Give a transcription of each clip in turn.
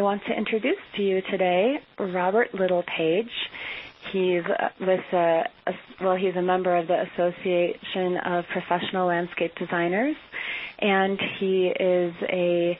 want to introduce to you today Robert Littlepage. He's he's a member of the Association of Professional Landscape Designers, and he is a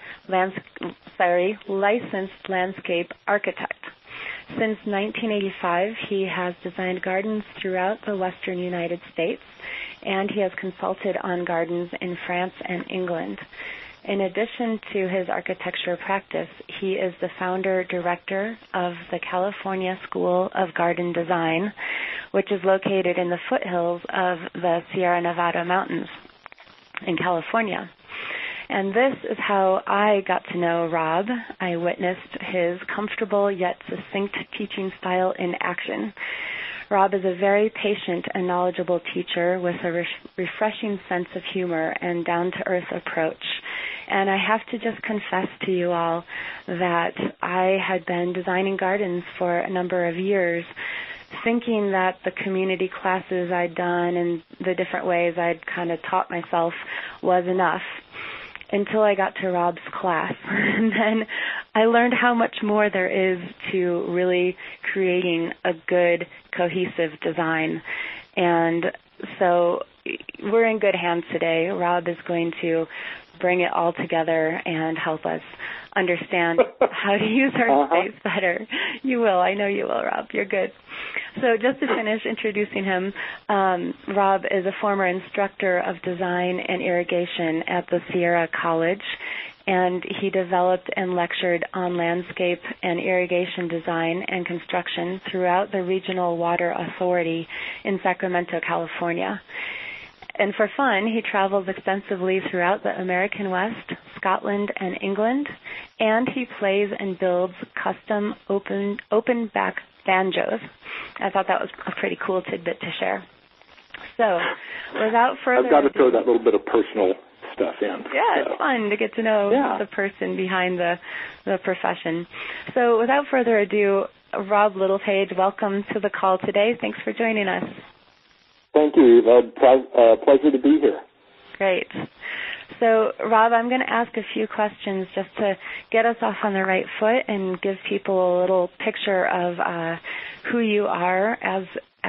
licensed landscape architect. Since 1985, he has designed gardens throughout the western United States, and he has consulted on gardens in France and England. In addition to his architecture practice, he is the founder-director of the California School of Garden Design, which is located in the foothills of the Sierra Nevada mountains in California. And this is how I got to know Rob. I witnessed his comfortable yet succinct teaching style in action. Rob is a very patient and knowledgeable teacher with a refreshing sense of humor and down-to-earth approach. And I have to just confess to you all that I had been designing gardens for a number of years, thinking that the community classes I'd done and the different ways I'd kind of taught myself was enough, until I got to Rob's class. And then I learned how much more there is to really creating a good, cohesive design. And so we're in good hands today. Rob is going to bring it all together and help us understand how to use our space better. You will. I know you will, Rob. You're good. So just to finish introducing him, Rob is a former instructor of design and irrigation at the Sierra College, and he developed and lectured on landscape and irrigation design and construction throughout the Regional Water Authority in Sacramento, California. And for fun, he travels extensively throughout the American West, Scotland, and England, and he plays and builds custom open back banjos. I thought that was a pretty cool tidbit to share. So, without further I've got to throw that little bit of personal stuff in. Yeah, it's fun to get to know the person behind the profession. So, without further ado, Rob Littlepage, welcome to the call today. Thanks for joining us. Thank you, Eva. Pleasure to be here. Great. So, Rob, I'm going to ask a few questions just to get us off on the right foot and give people a little picture of who you are as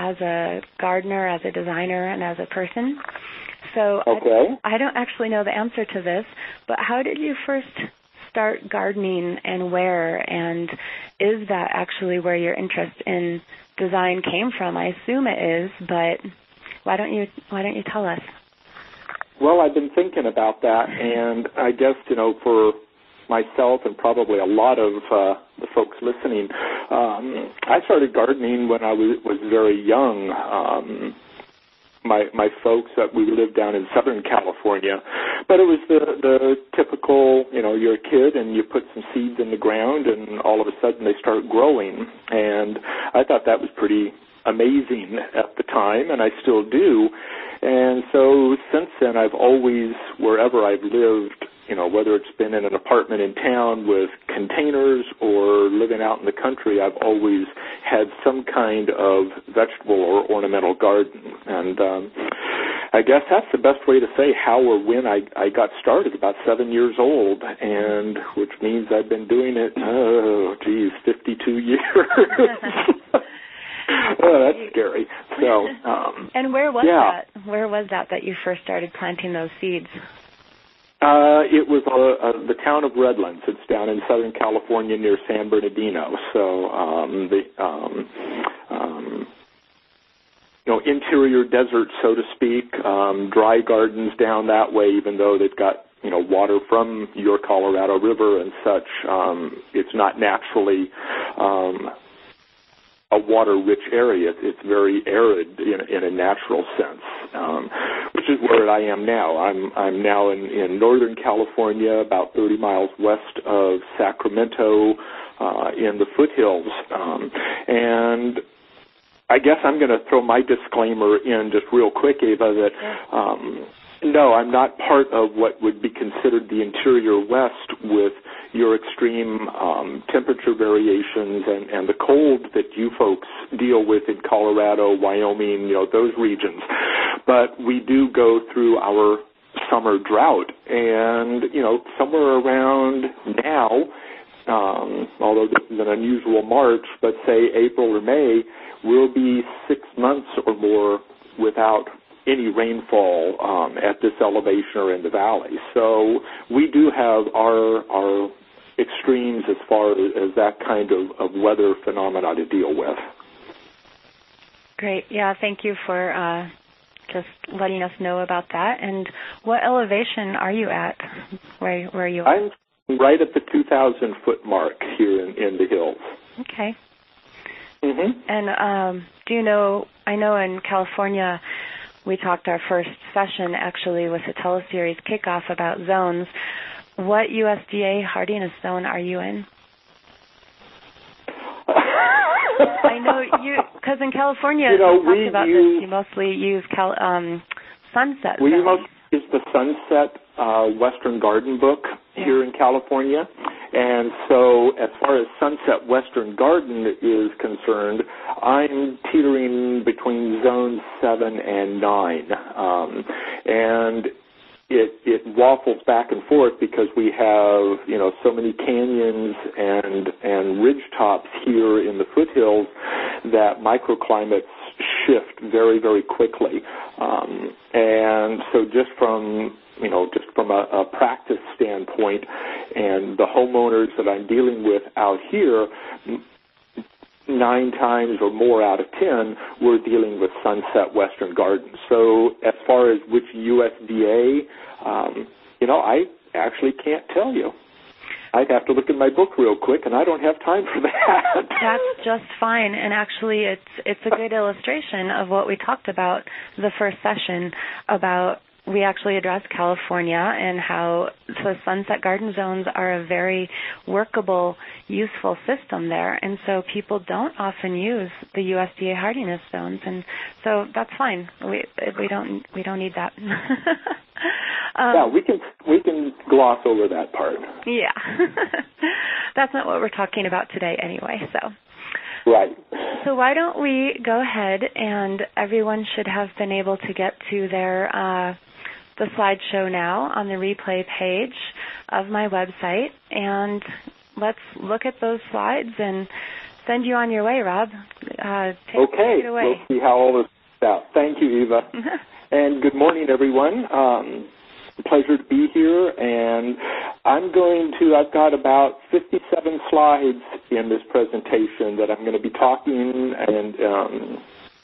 a gardener, as a designer, and as a person. So I don't actually know the answer to this, but how did you first start gardening and where, and is that actually where your interest in design came from? I assume it is, but why don't you tell us? Well, I've been thinking about that, and I guess, for myself and probably a lot of the folks listening, I started gardening when I was very young. My folks, we lived down in Southern California, but it was the typical, you're a kid and you put some seeds in the ground and all of a sudden they start growing, and I thought that was pretty amazing at the time, and I still do. And so since then, I've always, wherever I've lived, whether it's been in an apartment in town with containers or living out in the country, I've always had some kind of vegetable or ornamental garden. And I guess that's the best way to say how or when I got started, about 7 years old, and which means I've been doing it, 52 years. Oh, that's scary. So, and where was that? Where was that you first started planting those seeds? It was the town of Redlands. It's down in Southern California near San Bernardino. So, interior desert, so to speak, dry gardens down that way, even though they've got water from your Colorado River and such. It's not naturally a water-rich area. It's very arid in a natural sense, which is where I am now. I'm now in Northern California, about 30 miles west of Sacramento, in the foothills. And I guess I'm going to throw my disclaimer in just real quick, Ava, that no, I'm not part of what would be considered the interior West with your extreme temperature variations and the cold that you folks deal with in Colorado, Wyoming, those regions. But we do go through our summer drought, and, somewhere around now, although this is an unusual March, but say April or May, we'll be 6 months or more without any rainfall at this elevation or in the valley. So we do have our extremes as far as that kind of weather phenomena to deal with. Great. Yeah, thank you for just letting us know about that. And what elevation are you at? Where are you at? I'm right at the 2,000-foot mark here in the hills. Okay. Mm-hmm. And do you know, I know in California we talked our first session actually with the teleseries kickoff about zones. What USDA hardiness zone are you in? I know you, because in California, we talked about this, you mostly use sunset We zones. mostly use the Sunset Western Garden Book here in California. And so as far as Sunset Western Garden is concerned, I'm teetering between zones 7 and 9. And it waffles back and forth because we have, so many canyons and ridge tops here in the foothills that microclimates shift very, very quickly. And so just from a practice standpoint, and the homeowners that I'm dealing with out here, 9 times or more out of 10, we're dealing with Sunset Western Gardens. So as far as which USDA, I actually can't tell you. I'd have to look in my book real quick, and I don't have time for that. That's just fine, and actually it's a good illustration of what we talked about the first session about. We actually addressed California and how the Sunset Garden Zones are a very workable, useful system there, and so people don't often use the USDA hardiness zones, and so that's fine. We don't need that. Yeah, we can gloss over that part. Yeah, that's not what we're talking about today, anyway. So. Right. So why don't we go ahead, and everyone should have been able to get to their the slideshow now on the replay page of my website, and let's look at those slides and send you on your way, Rob. Take it away. We'll see how all this is out. Thank you, Eva. And good morning, everyone. Pleasure to be here, and I've got about 57 slides in this presentation that I'm going to be talking and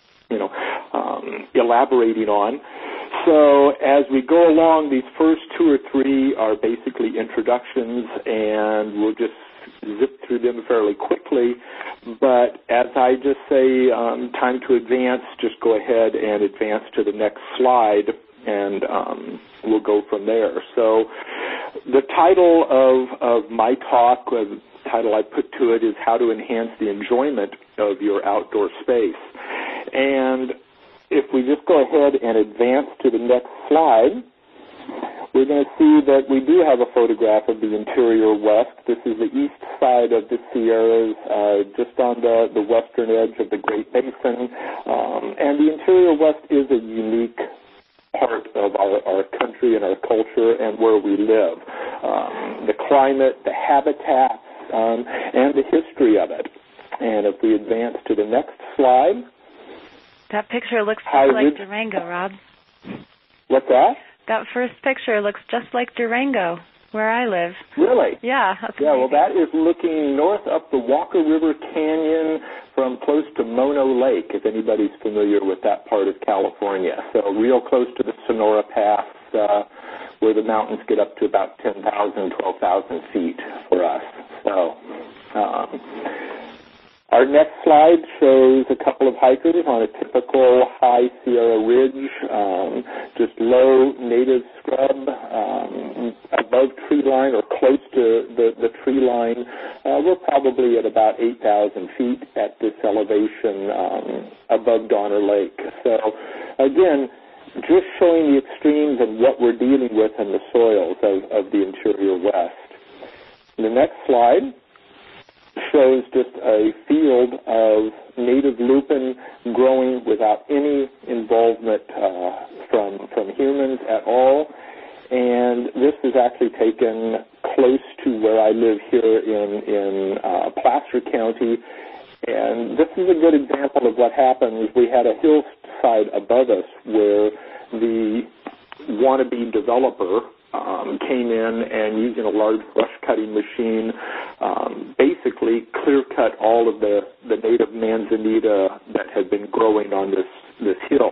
elaborating on. So as we go along, these first 2 or 3 are basically introductions, and we'll just zip through them fairly quickly. But as I just say, time to advance, just go ahead and advance to the next slide, and we'll go from there. So the title of my talk, the title I put to it, is How to Enhance the Enjoyment of Your Outdoor Space. And if we just go ahead and advance to the next slide, we're going to see that we do have a photograph of the interior west. This is the east side of the Sierras, just on the western edge of the Great Basin. And the interior west is a unique part of our country and our culture and where we live. The climate, the habitats, and the history of it. And if we advance to the next slide. That picture looks just like Durango, Rob. What's that? That first picture looks just like Durango, where I live. Really? Yeah. That's amazing. Well, that is looking north up the Walker River Canyon from close to Mono Lake, if anybody's familiar with that part of California. So real close to the Sonora Pass, where the mountains get up to about 10,000, 12,000 feet for us. So our next slide shows a couple of hikers on a typical high Sierra ridge, just low native scrub above tree line or close to the tree line. We're probably at about 8,000 feet at this elevation above Donner Lake. So, again, just showing the extremes of what we're dealing with in the soils of the interior west. The next slide shows just a field of native lupin growing without any involvement from humans at all. And this is actually taken close to where I live here in Placer County. And this is a good example of what happened. We had a hillside above us where the wannabe developer came in and, using a large brush cutting machine, basically clear-cut all of the native manzanita that had been growing on this hill.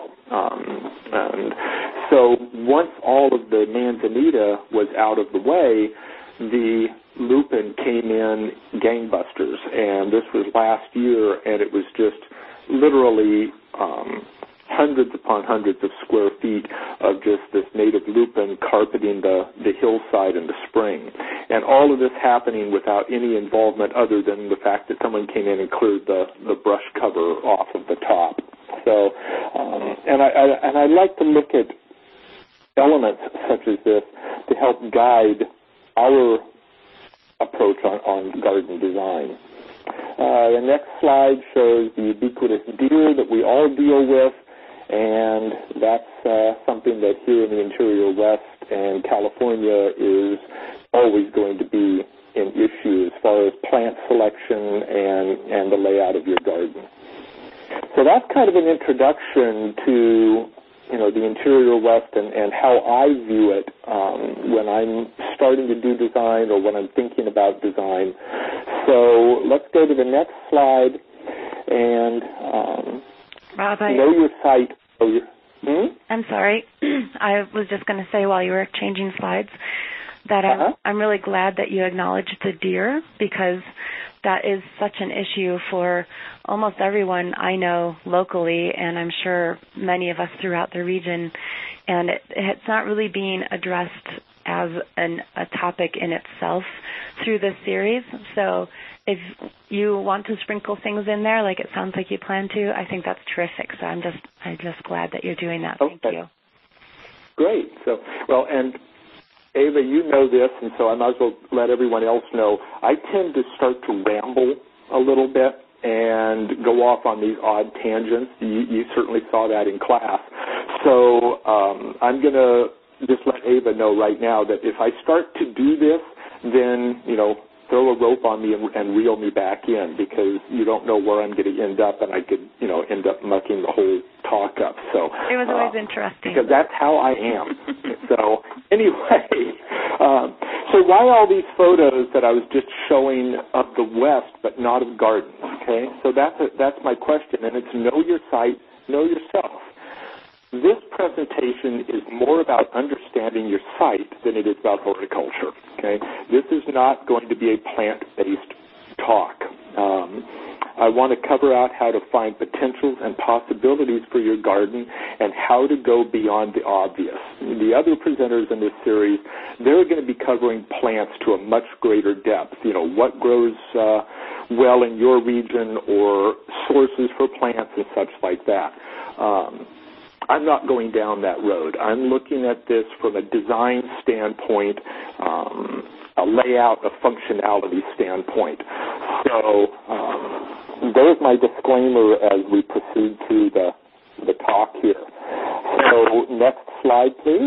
And so once all of the manzanita was out of the way, the lupin came in gangbusters. And this was last year, and it was just literally hundreds upon hundreds of square feet of just this native lupin carpeting the hillside in the spring. And all of this happening without any involvement other than the fact that someone came in and cleared the brush cover off of the top. So, and I like to look at elements such as this to help guide our approach on garden design. The next slide shows the ubiquitous deer that we all deal with, and that's something that here in the interior West and California is always going to be an issue as far as plant selection and the layout of your garden. So that's kind of an introduction to, the interior West and how I view it when I'm starting to do design or when I'm thinking about design. So let's go to the next slide and Rob, know your site. I'm sorry. I was just going to say while you were changing slides that I'm really glad that you acknowledged the deer, because that is such an issue for almost everyone I know locally, and I'm sure many of us throughout the region. And it's not really being addressed as a topic in itself through this series. So if you want to sprinkle things in there, like it sounds like you plan to, I think that's terrific. So I'm just glad that you're doing that. Okay. Thank you. Great. So, well, and Ava, you know this, and so I might as well let everyone else know. I tend to start to ramble a little bit and go off on these odd tangents. You certainly saw that in class. So I'm going to just let Ava know right now that if I start to do this, then, throw a rope on me and reel me back in, because you don't know where I'm going to end up, and I could, end up mucking the whole talk up. So it was always interesting. Because that's how I am. So anyway, so why all these photos that I was just showing of the West but not of gardens? Okay, so that's my question, and it's know your site, know yourself. This presentation is more about understanding your site than it is about horticulture, okay? This is not going to be a plant-based talk. I want to cover out how to find potentials and possibilities for your garden and how to go beyond the obvious. The other presenters in this series, they're going to be covering plants to a much greater depth. What grows well in your region, or sources for plants and such like that. I'm not going down that road. I'm looking at this from a design standpoint, a layout, a functionality standpoint. So there's my disclaimer as we proceed through the talk here. So next slide, please.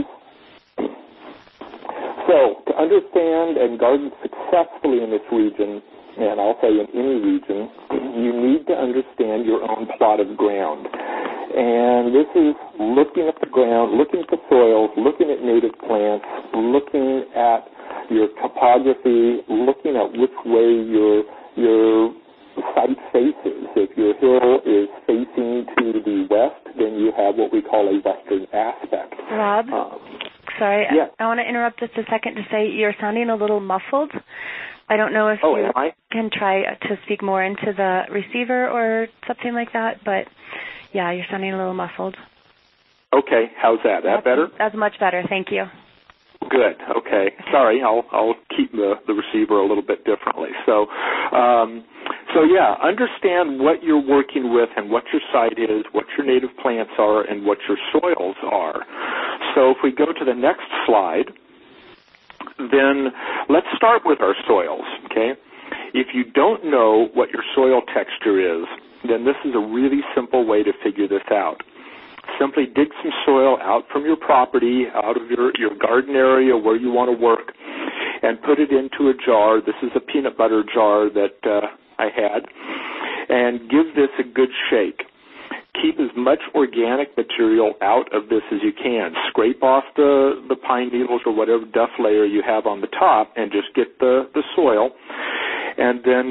So to understand and garden successfully in this region, and I'll say in any region, you need to understand your own plot of ground. And this is looking at the ground, looking at the soils, looking at native plants, looking at your topography, looking at which way your site faces. If your hill is facing to the west, then you have what we call a western aspect. Rob, sorry, yeah. I want to interrupt just a second to say you're sounding a little muffled. I don't know if you can try to speak more into the receiver or something like that, but yeah, you're sounding a little muffled. Okay, how's that? That better? That's much better, thank you. Good. Okay. Sorry, I'll keep the receiver a little bit differently. So yeah, understand what you're working with and what your site is, what your native plants are, and what your soils are. So if we go to the next slide, then let's start with our soils, okay? If you don't know what your soil texture is, then this is a really simple way to figure this out. Simply dig some soil out from your property, out of your garden area where you want to work, and put it into a jar. This is a peanut butter jar that I had, and give this a good shake. Keep as much organic material out of this as you can. Scrape off the pine needles or whatever duff layer you have on the top and just get the soil. And then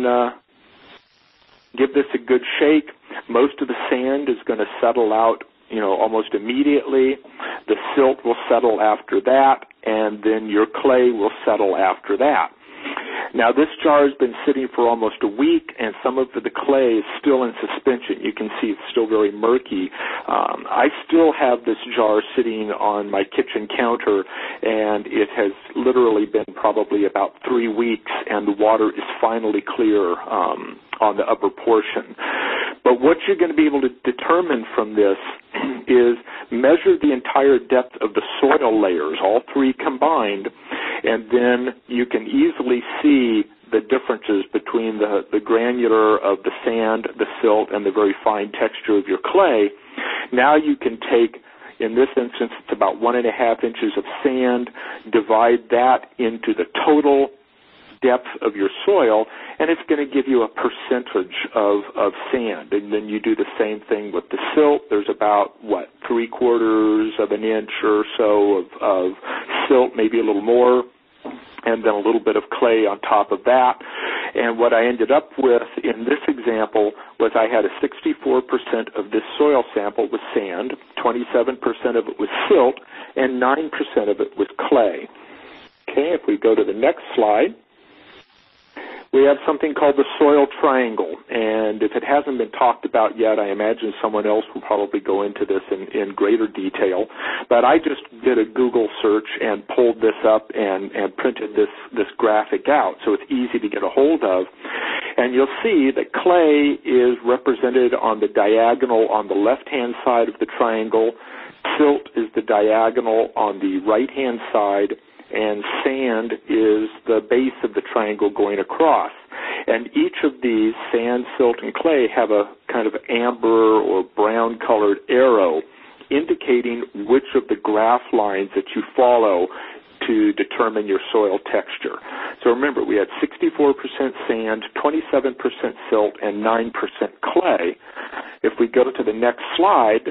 give this a good shake. Most of the sand is going to settle out, almost immediately. The silt will settle after that, and then your clay will settle after that. Now, this jar has been sitting for almost a week, and some of the clay is still in suspension. You can see it's still very murky. I still have this jar sitting on my kitchen counter, and it has literally been probably about 3 weeks, and the water is finally clear on the upper portion. But what you're going to be able to determine from this is measure the entire depth of the soil layers, all three combined, and then you can easily see the differences between the granular of the sand, the silt, and the very fine texture of your clay. Now you can take, in this instance, it's about 1.5 inches of sand, divide that into the total depth of your soil, and it's going to give you a percentage of sand. And then you do the same thing with the silt. There's about, 3/4 of an inch or so of silt, maybe a little more, and then a little bit of clay on top of that. And what I ended up with in this example was I had a 64% of this soil sample was sand, 27% of it was silt, and 9% of it was clay. Okay, if we go to the next slide, we have something called the soil triangle, and if it hasn't been talked about yet, I imagine someone else will probably go into this in greater detail, but I just did a Google search and pulled this up and printed this graphic out, so it's easy to get a hold of, and you'll see that clay is represented on the diagonal on the left-hand side of the triangle, silt is the diagonal on the right-hand side, and sand is the base of the triangle going across. And each of these, sand, silt, and clay, have a kind of amber or brown-colored arrow indicating which of the graph lines that you follow to determine your soil texture. So remember, we had 64% sand, 27% silt, and 9% clay. If we go to the next slide,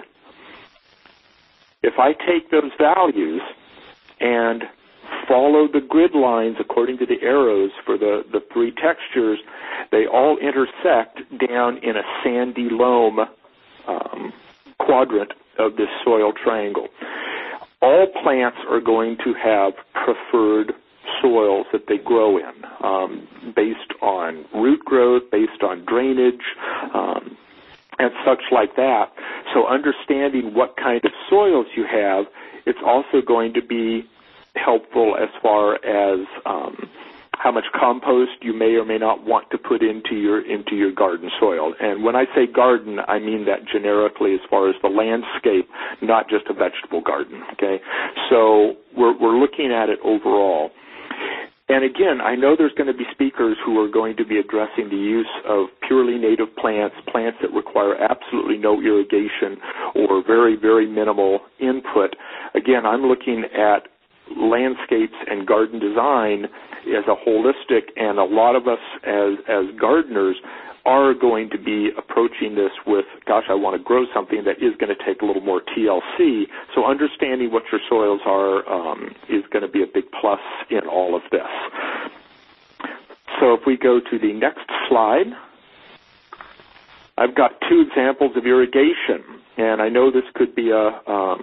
if I take those values and follow the grid lines according to the arrows for the three textures, they all intersect down in a sandy loam quadrant of this soil triangle. All plants are going to have preferred soils that they grow in based on root growth, based on drainage, and such like that. So understanding what kind of soils you have, it's also going to be helpful as far as how much compost you may or may not want to put into your garden soil. And when I say garden, I mean that generically as far as the landscape, not just a vegetable garden. Okay, so we're looking at it overall. And again, I know there's going to be speakers who are going to be addressing the use of purely native plants, plants that require absolutely no irrigation or very, very minimal input. Again, I'm looking at landscapes and garden design as a holistic, and a lot of us as gardeners are going to be approaching this with, gosh, I want to grow something that is going to take a little more TLC. So understanding what your soils are is going to be a big plus in all of this. So if we go to the next slide, I've got two examples of irrigation, and I know this could be a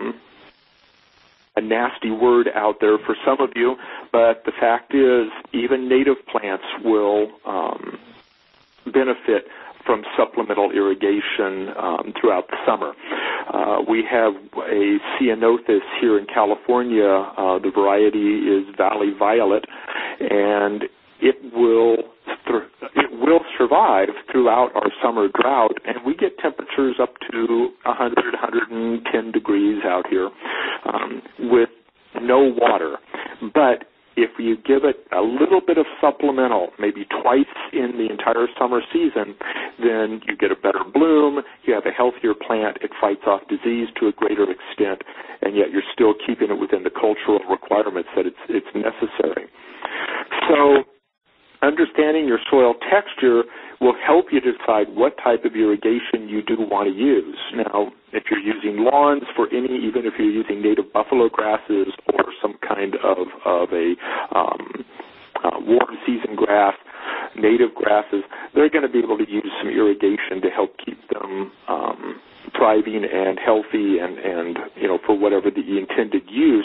nasty word out there for some of you, but the fact is even native plants will benefit from supplemental irrigation throughout the summer. We have a ceanothus here in California. The variety is Valley Violet, and it will survive throughout our summer drought, and we get temperatures up to 100, 110 degrees out here with no water. But if you give it a little bit of supplemental, maybe twice in the entire summer season, then you get a better bloom, you have a healthier plant, it fights off disease to a greater extent, and yet you're still keeping it within the cultural requirements that it's necessary. So understanding your soil texture will help you decide what type of irrigation you do want to use. Now, if you're using lawns for even if you're using native buffalo grasses or some kind of a warm season grass, native grasses, they're going to be able to use some irrigation to help keep them thriving and healthy and for whatever the intended use.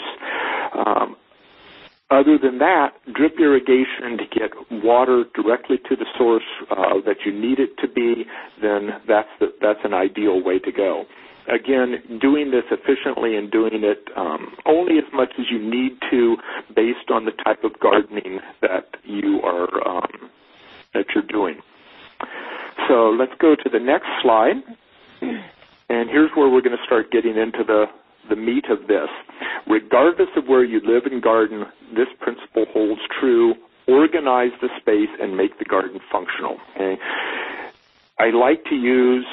Other than that, drip irrigation to get water directly to the source that you need it to be, then that's an ideal way to go. Again, doing this efficiently and doing it only as much as you need to, based on the type of gardening that you are that you're doing. So let's go to the next slide, and here's where we're going to start getting into the meat of this. Regardless of where you live and garden, this principle holds true. Organize the space and make the garden functional. Okay? I like to use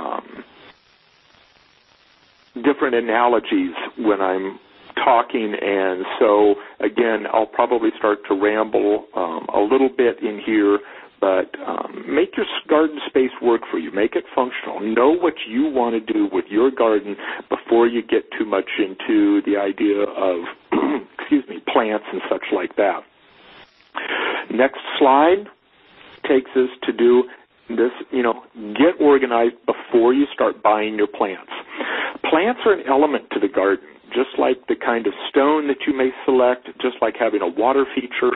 different analogies when I'm talking, and so, again, I'll probably start to ramble a little bit in here, but make your garden space work for you. Make it functional. Know what you want to do with your garden before you get too much into the idea of, plants and such like that. Next slide takes us to do this, get organized before you start buying your plants. Plants are an element to the garden, just like the kind of stone that you may select, just like having a water feature,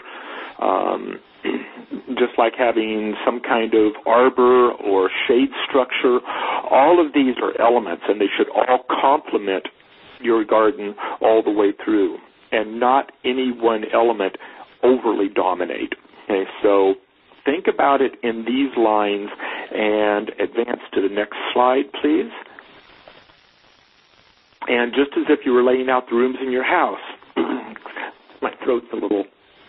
just like having some kind of arbor or shade structure. All of these are elements, and they should all complement your garden all the way through, and not any one element overly dominate. Okay, so think about it in these lines and advance to the next slide, please. And just as if you were laying out the rooms in your house, my throat's a little,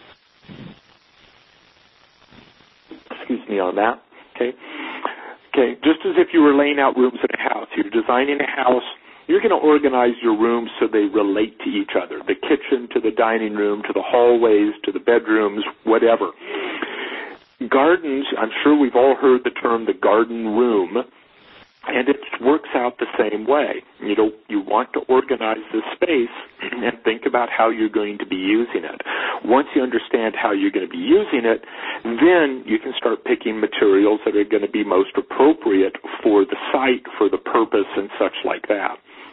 excuse me on that, okay, just as if you were laying out rooms in a house. You're designing a house. You're going to organize your rooms so they relate to each other, the kitchen to the dining room, to the hallways, to the bedrooms, whatever. Gardens, I'm sure we've all heard the term the garden room, and it works out the same way. You want to organize this space and think about how you're going to be using it. Once you understand how you're going to be using it, then you can start picking materials that are going to be most appropriate for the site, for the purpose, and such like that.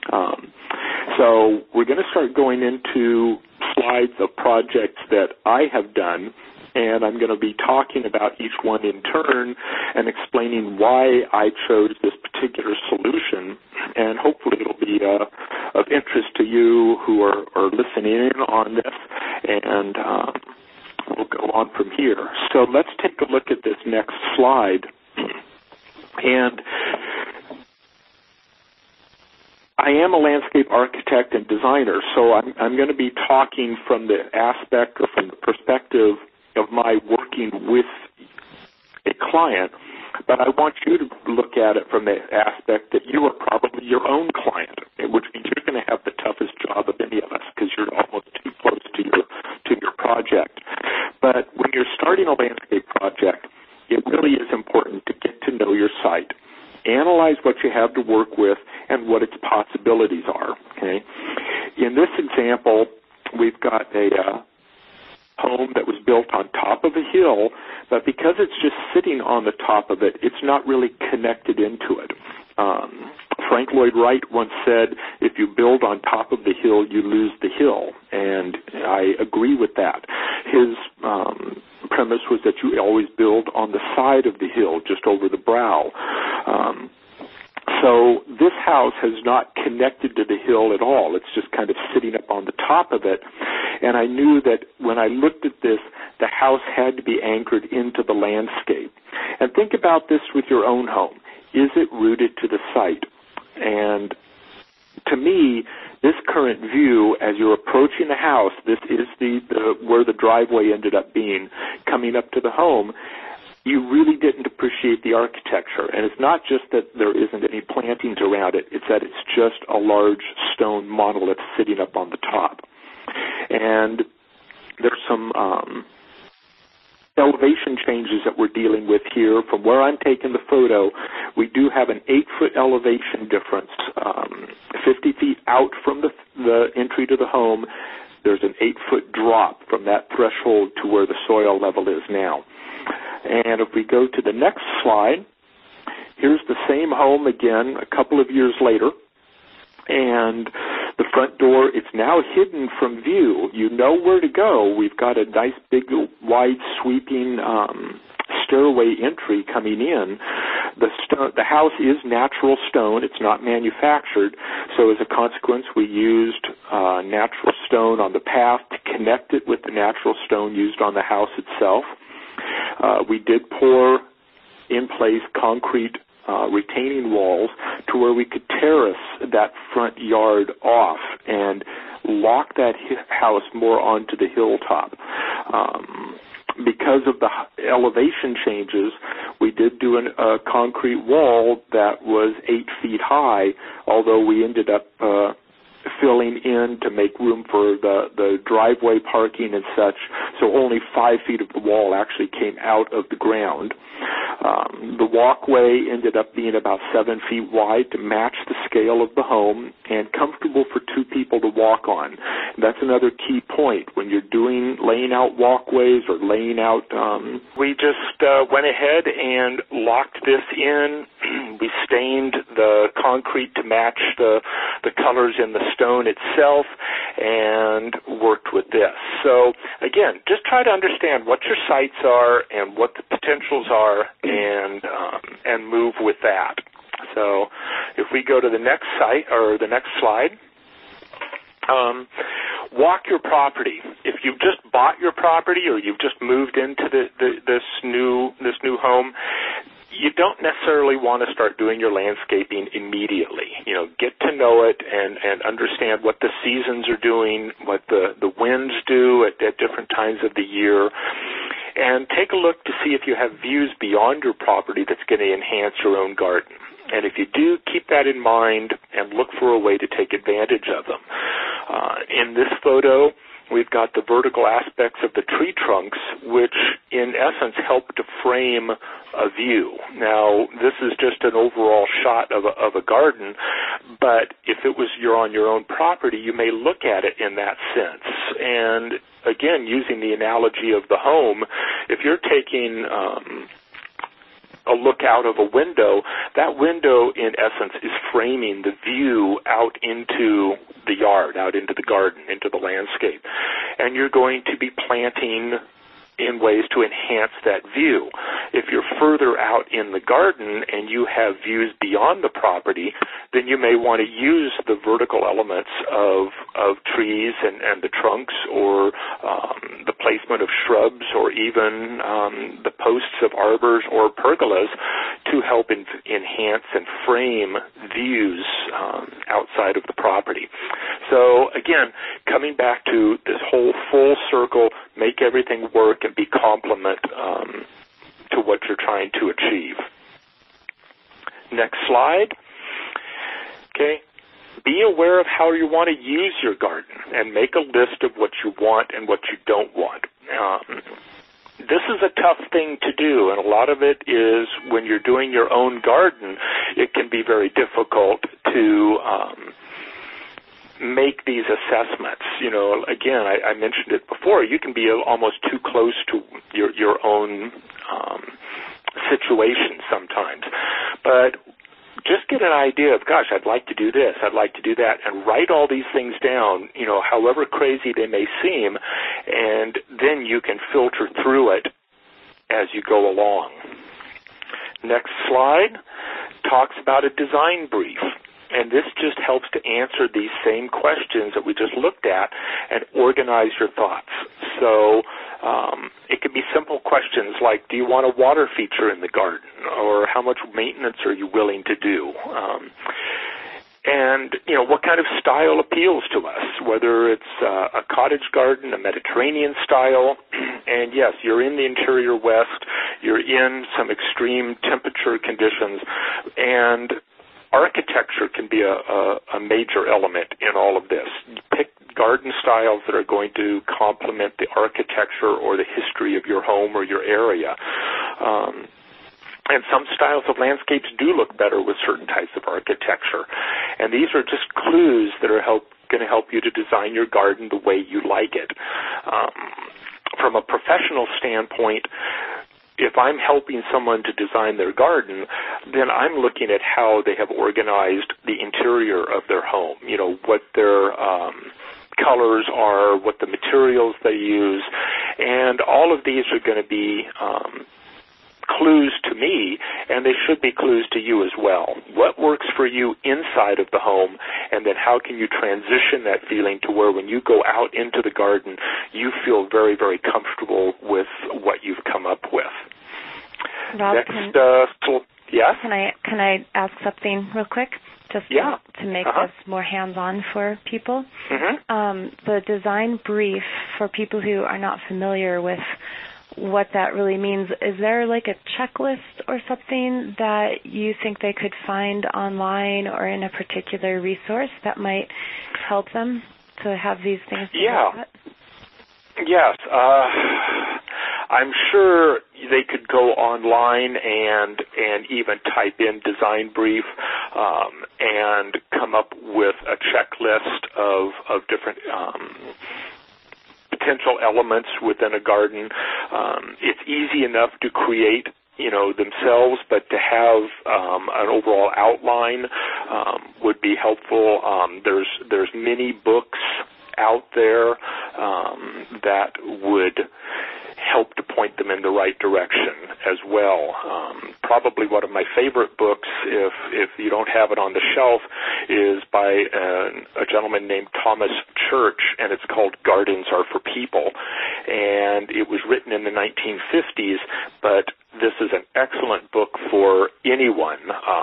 So we're going to start going into slides of projects that I have done, and I'm going to be talking about each one in turn and explaining why I chose this particular solution, and hopefully it'll be of interest to you who are listening in on this, and we'll go on from here. So let's take a look at this next slide. And I am a landscape architect and designer, so I'm going to be talking from the aspect or from the perspective of my working with a client, but I want you to look at it from the aspect that you are probably your own client, which means you're going to have the toughest job of any of us because you're almost too close to your project. But when you're starting a landscape project, it really is important to get to know your site. Analyze what you have to work with and what its possibilities are. Okay. In this example, we've got a home that was built on top of a hill, but because it's just sitting on the top of it, it's not really connected into it. Frank Lloyd Wright once said, if you build on top of the hill, you lose the hill, and I agree with that. His premise was that you always build on the side of the hill, just over the brow. So this house has not connected to the hill at all. It's just kind of sitting up on the top of it. And I knew that when I looked at this, the house had to be anchored into the landscape. And think about this with your own home. Is it rooted to the site? And to me, this current view, as you're approaching the house, this is where the driveway ended up being, coming up to the home. You really didn't appreciate the architecture. And it's not just that there isn't any plantings around it, it's that it's just a large stone monolith sitting up on the top. And there's some elevation changes that we're dealing with here, from where I'm taking the photo, we do have an 8-foot elevation difference. 50 feet out from the entry to the home, there's an 8-foot drop from that threshold to where the soil level is now. And if we go to the next slide, here's the same home again a couple of years later. And the front door, it's now hidden from view. You know where to go. We've got a nice big wide sweeping stairway entry coming in. The house is natural stone. It's not manufactured. So as a consequence, we used natural stone on the path to connect it with the natural stone used on the house itself. We did pour in place concrete retaining walls to where we could terrace that front yard off and lock that house more onto the hilltop. Because of the elevation changes, we did do a concrete wall that was 8 feet high, although we ended up filling in to make room for the driveway parking and such, so only 5 feet of the wall actually came out of the ground. The walkway ended up being about 7 feet wide to match the scale of the home and comfortable for 2 people to walk on. And that's another key point when you're laying out walkways or laying out. We just went ahead and locked this in. We stained the concrete to match the colors in the stone itself and worked with this. So again, just try to understand what your sites are and what the potentials are, and move with that. So if we go to the next site or the next slide, walk your property. If you've just bought your property or you've just moved into this new home, you don't necessarily want to start doing your landscaping immediately. Get to know it and understand what the seasons are doing, what the winds do at different times of the year, and take a look to see if you have views beyond your property that's going to enhance your own garden. And if you do, keep that in mind and look for a way to take advantage of them. In this photo, we've got the vertical aspects of the tree trunks, which in essence help to frame a view. Now, this is just an overall shot of a garden, but if you're on your own property, you may look at it in that sense. And again, using the analogy of the home, if you're taking a look out of a window, that window, in essence, is framing the view out into the yard, out into the garden, into the landscape. And you're going to be planting in ways to enhance that view. If you're further out in the garden and you have views beyond the property, then you may want to use the vertical elements of trees and the trunks, or the placement of shrubs, or even the posts of arbors or pergolas to help enhance and frame views outside of the property. So again, coming back to this whole full circle, make everything work and be complement to what you're trying to achieve. Next slide. Okay. Be aware of how you want to use your garden and make a list of what you want and what you don't want. This is a tough thing to do, and a lot of it is when you're doing your own garden, it can be very difficult to make these assessments. Again, I mentioned it before, you can be almost too close to your own situation sometimes. But just get an idea of, gosh, I'd like to do this, I'd like to do that, and write all these things down, however crazy they may seem, and then you can filter through it as you go along. Next slide talks about a design brief. And this just helps to answer these same questions that we just looked at and organize your thoughts. So it could be simple questions like, do you want a water feature in the garden? Or how much maintenance are you willing to do? And, what kind of style appeals to us, whether it's a cottage garden, a Mediterranean style. And yes, you're in the interior West, you're in some extreme temperature conditions, and architecture can be a major element in all of this. garden styles that are going to complement the architecture or the history of your home or your area. And some styles of landscapes do look better with certain types of architecture. And these are just clues that are going to help you to design your garden the way you like it. From a professional standpoint, if I'm helping someone to design their garden, then I'm looking at how they have organized the interior of their home, what their colors are, what the materials they use, and all of these are going to be clues to me, and they should be clues to you as well. What works for you inside of the home, and then how can you transition that feeling to where when you go out into the garden, you feel very, very comfortable with what you've come up with. Rob, yes? Can I ask something real quick? Just to make this more hands-on for people. Mm-hmm. The design brief, for people who are not familiar with what that really means, is there like a checklist or something that you think they could find online or in a particular resource that might help them to have these things? Yes. I'm sure they could go online and even type in design brief and come up with a checklist of different potential elements within a garden. It's easy enough to create, themselves, but to have an overall outline would be helpful. There's many books out there that would help to point them in the right direction as well. Probably one of my favorite books, if you don't have it on the shelf, is by a gentleman named Thomas Church, and it's called Gardens Are for People. And it was written in the 1950s, but this is an excellent book for anyone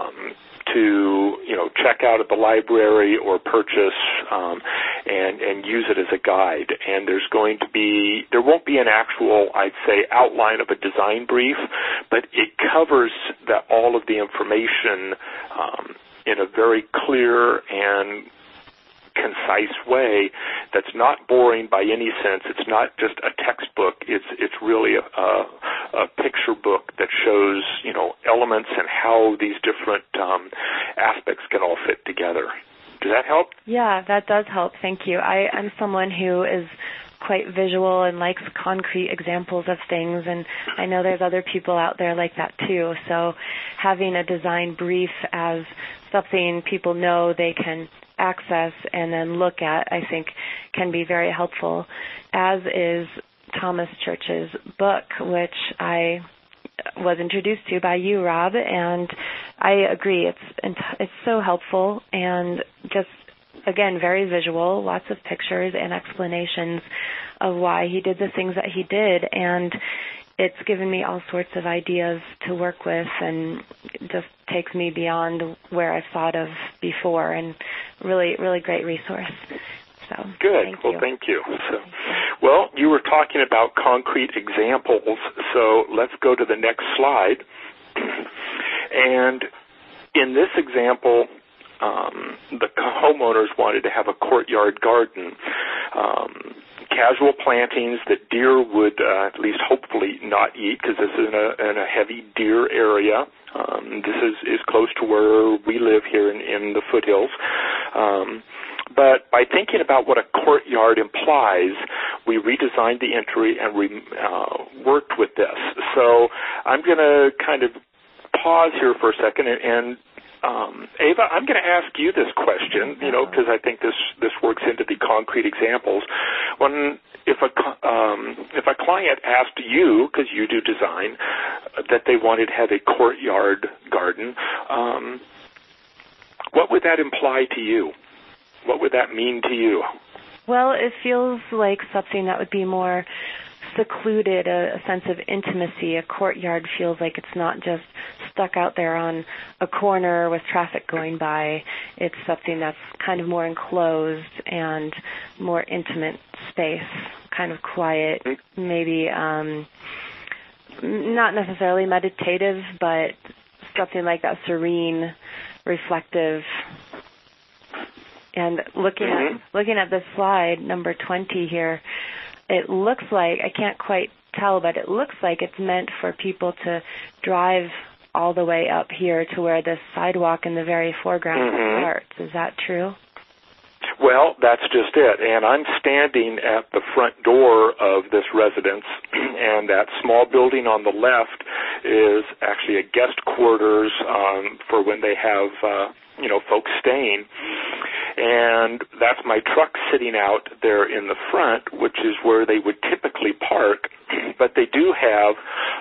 to check out at the library or purchase and use it as a guide. And there won't be an actual, I'd say, outline of a design brief, but it covers all of the information in a very clear and concise way that's not boring by any sense. It's not just a textbook. It's really a picture book that shows elements and how these different aspects can all fit together. Does that help? Yeah, that does help. Thank you. I'm someone who is quite visual and likes concrete examples of things, and I know there's other people out there like that too. So having a design brief as something people know they can access and then look at, I think, can be very helpful, as is Thomas Church's book, which I was introduced to by you, Rob, and I agree. It's so helpful and just, again, very visual, lots of pictures and explanations of why he did the things that he did, and it's given me all sorts of ideas to work with and just takes me beyond where I've thought of before, and really, really great resource. So, good. Thank you. Well, you were talking about concrete examples, so let's go to the next slide. And in this example, the homeowners wanted to have a courtyard garden. Casual plantings that deer would at least hopefully not eat, because this is in a heavy deer area. This is close to where we live here in the foothills. But by thinking about what a courtyard implies, we redesigned the entry and we worked with this. So I'm going to kind of pause here for a second and Ava, I'm going to ask you this question, because I think this works into the concrete examples. If a client asked you, because you do design, that they wanted to have a courtyard garden, what would that imply to you? What would that mean to you? Well, it feels like something that would be more secluded, a sense of intimacy. A courtyard feels like it's not just stuck out there on a corner with traffic going by. It's something that's kind of more enclosed and more intimate space, kind of quiet, maybe not necessarily meditative, but something like that serene, reflective And looking at this slide, number 20 here, it looks like, I can't quite tell, but it looks like it's meant for people to drive all the way up here to where this sidewalk in the very foreground starts. Is that true? Well, that's just it. And I'm standing at the front door of this residence, and that small building on the left is actually a guest quarters for when they have, folks staying. And that's my truck sitting out there in the front, which is where they would typically park. But they do have,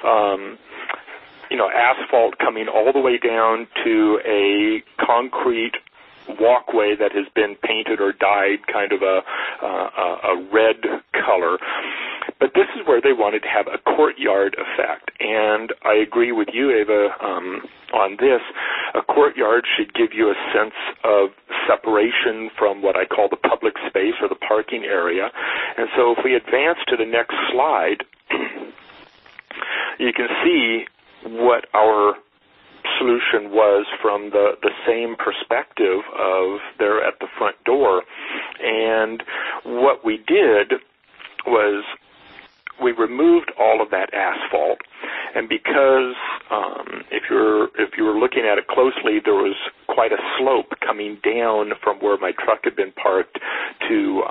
asphalt coming all the way down to a concrete walkway that has been painted or dyed kind of a red color. But this is where they wanted to have a courtyard effect. And I agree with you, Ava, on this. A courtyard should give you a sense of separation from what I call the public space or the parking area. And so if we advance to the next slide, you can see what our solution was from the same perspective of there at the front door. And what we did was we removed all of that asphalt, and because if you were looking at it closely, there was quite a slope coming down from where my truck had been parked to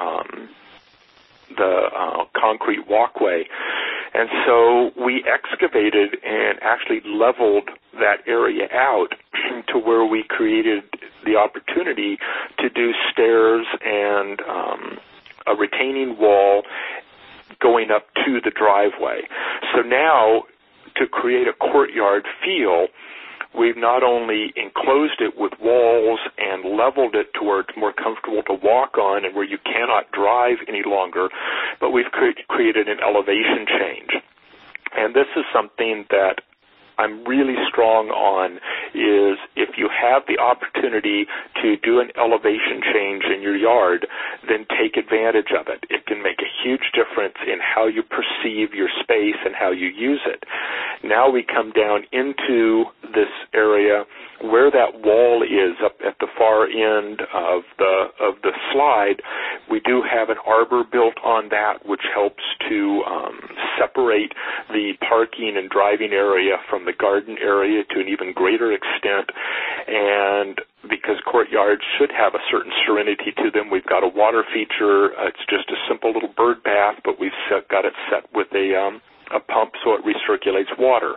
the concrete walkway. And so we excavated and actually leveled that area out to where we created the opportunity to do stairs and a retaining wall going up to the driveway. So now, to create a courtyard feel, we've not only enclosed it with walls and leveled it to where it's more comfortable to walk on and where you cannot drive any longer, but we've created an elevation change. And this is something that I'm really strong on, is if you have the opportunity to do an elevation change in your yard, then take advantage of it. It can make a huge difference in how you perceive your space and how you use it. Now we come down into this area where that wall is up at the far end of the slide. We do have an arbor built on that, which helps to separate the parking and driving area from the garden area to an even greater extent. And because courtyards should have a certain serenity to them, we've got a water feature. It's just a simple little bird bath, but we've got it set with a pump so it recirculates water.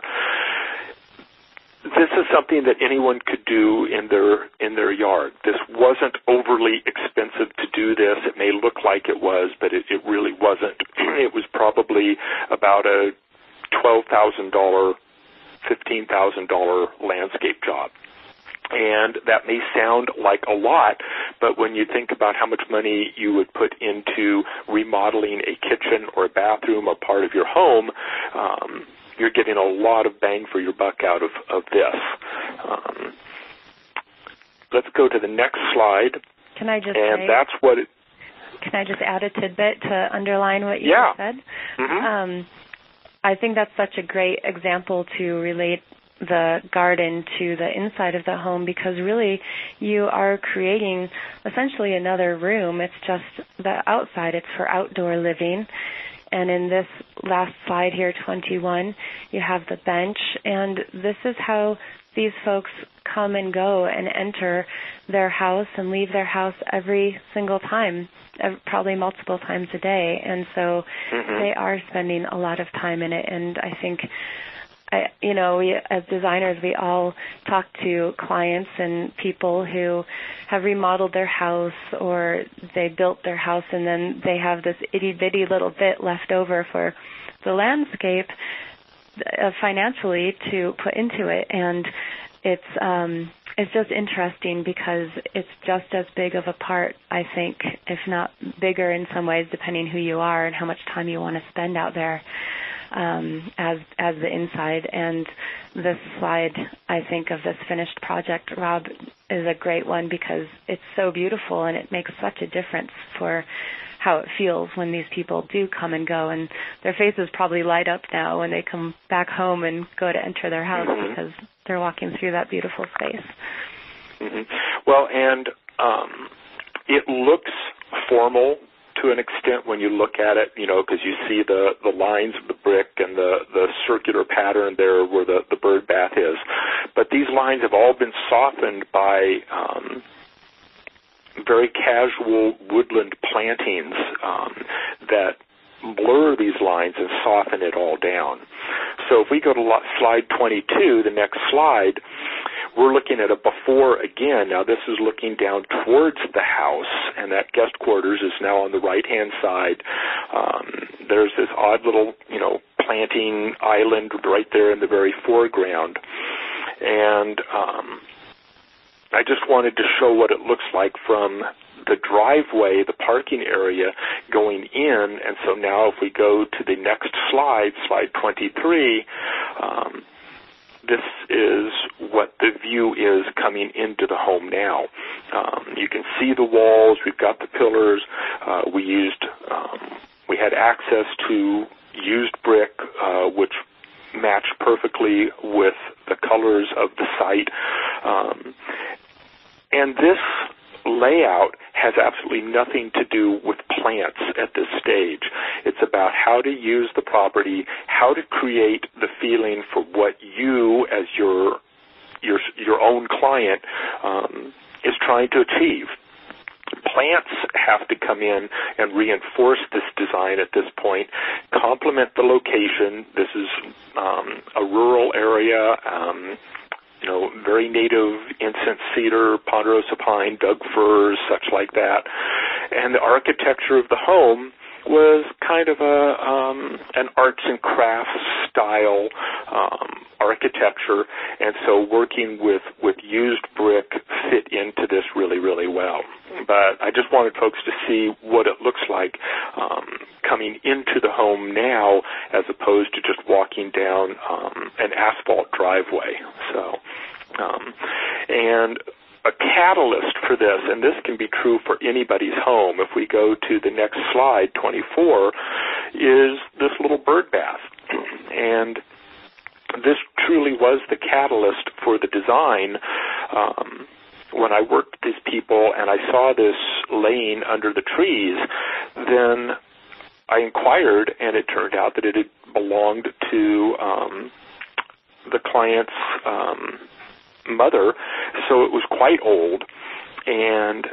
This is something that anyone could do in their yard. This wasn't overly expensive to do this. It may look like it was, but it really wasn't. It was probably about a $12,000, $15,000 landscape job. And that may sound like a lot, but when you think about how much money you would put into remodeling a kitchen or a bathroom or part of your home, you're getting a lot of bang for your buck out of this. Let's go to the next slide. Can I just and that's what it... Can I just add a tidbit to underline what you said? Mm-hmm. I think that's such a great example to relate the garden to the inside of the home, because really you are creating essentially another room. It's just the outside. It's for outdoor living. And in this last slide here, 21, you have the bench. And this is how these folks come and go and enter their house and leave their house every single time, probably multiple times a day. And so they are spending a lot of time in it. And I think, we, as designers, we all talk to clients and people who have remodeled their house, or they built their house and then they have this itty-bitty little bit left over for the landscape financially to put into it. And it's just interesting because it's just as big of a part, I think, if not bigger in some ways, depending who you are and how much time you want to spend out there. As the inside. And this slide, I think, of this finished project, Rob, is a great one because it's so beautiful and it makes such a difference for how it feels when these people do come and go. And their faces probably light up now when they come back home and go to enter their house because they're walking through that beautiful space. Well, and It looks formal to an extent when you look at it, because you see the lines of the brick and the circular pattern there where the bird bath is. But these lines have all been softened by very casual woodland plantings that blur these lines and soften it all down. So if we go to slide 22, the next slide, we're looking at a before again. Now this is looking down towards the house, and that guest quarters is now on the right-hand side. There's this odd little, planting island right there in the very foreground. And I just wanted to show what it looks like from the driveway, the parking area going in. And so now if we go to the next slide, slide 23, this is what the view is coming into the home now. You can see the walls. We've got the pillars. We had access to used brick, which matched perfectly with the colors of the site. And this layout has absolutely nothing to do with plants at this stage. It's about how to use the property, how to create the feeling for what you, as your own client, is trying to achieve. Plants have to come in and reinforce this design at this point, complement the location. This is a rural area, very native incense cedar, ponderosa pine, Doug firs, such like that. And the architecture of the home was kind of an arts and crafts style architecture, and so working with used brick fit into this really, really well. But I just wanted folks to see what it looks like coming into the home now as opposed to just walking down an asphalt driveway. So, and a catalyst for this, and this can be true for anybody's home, if we go to the next slide, 24, is this little bird bath. And this truly was the catalyst for the design. When I worked with these people and I saw this laying under the trees, then I inquired, and it turned out that it had belonged to the client's mother, so it was quite old, and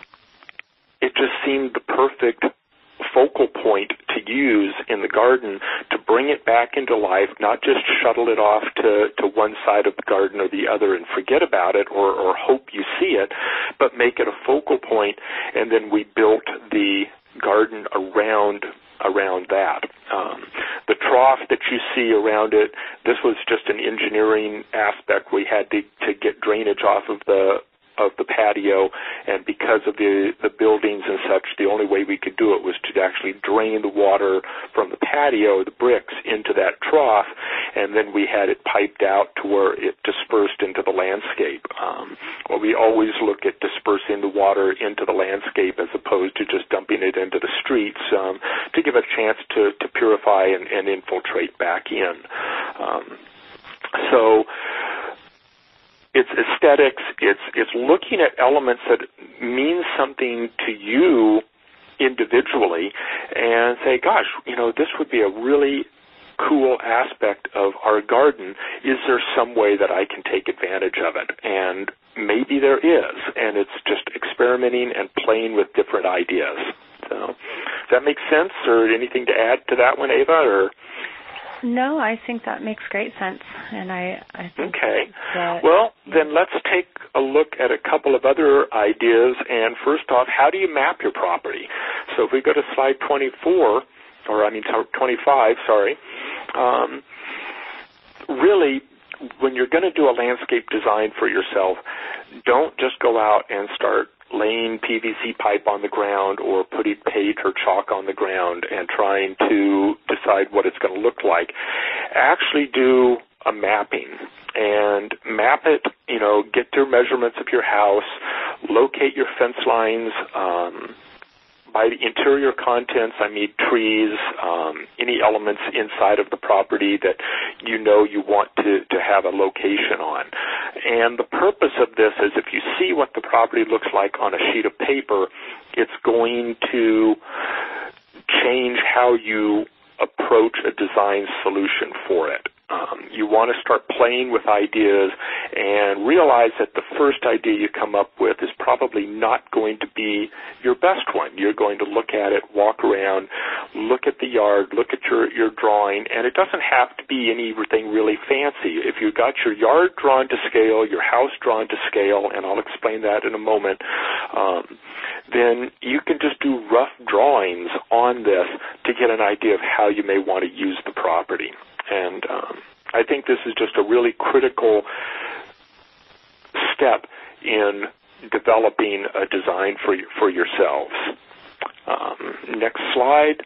it just seemed the perfect focal point to use in the garden to bring it back into life, not just shuttle it off to one side of the garden or the other and forget about it or hope you see it, but make it a focal point, and then we built the garden around that. The trough that you see around it, this was just an engineering aspect. We had to get drainage off of the patio, and because of the buildings and such, the only way we could do it was to actually drain the water from the patio, the bricks, into that trough, and then we had it piped out to where it dispersed into the landscape. Well, we always look at dispersing the water into the landscape as opposed to just dumping it into the streets to give it a chance to purify and infiltrate back in. So it's aesthetics, it's looking at elements that mean something to you individually and say, gosh, this would be a really cool aspect of our garden. Is there some way that I can take advantage of it? And maybe there is, and it's just experimenting and playing with different ideas. So does that make sense, or anything to add to that one, Ava? Or no, I think that makes great sense, and I think okay. Well, then let's take a look at a couple of other ideas. And first off, how do you map your property? So if we go to slide 25, sorry. Really, when you're going to do a landscape design for yourself, don't just go out and start laying PVC pipe on the ground or putting paint or chalk on the ground and trying to decide what it's going to look like. Actually do a mapping and map it, get your measurements of your house, locate your fence lines, by the interior contents, I mean trees, any elements inside of the property that you know you want to have a location on. And the purpose of this is if you see what the property looks like on a sheet of paper, it's going to change how you approach a design solution for it. You want to start playing with ideas and realize that the first idea you come up with is probably not going to be your best one. You're going to look at it, walk around, look at the yard, look at your drawing, and it doesn't have to be anything really fancy. If you've got your yard drawn to scale, your house drawn to scale, and I'll explain that in a moment, then you can just do rough drawings on this to get an idea of how you may want to use the property. And I think this is just a really critical step in developing a design for yourselves. Next slide.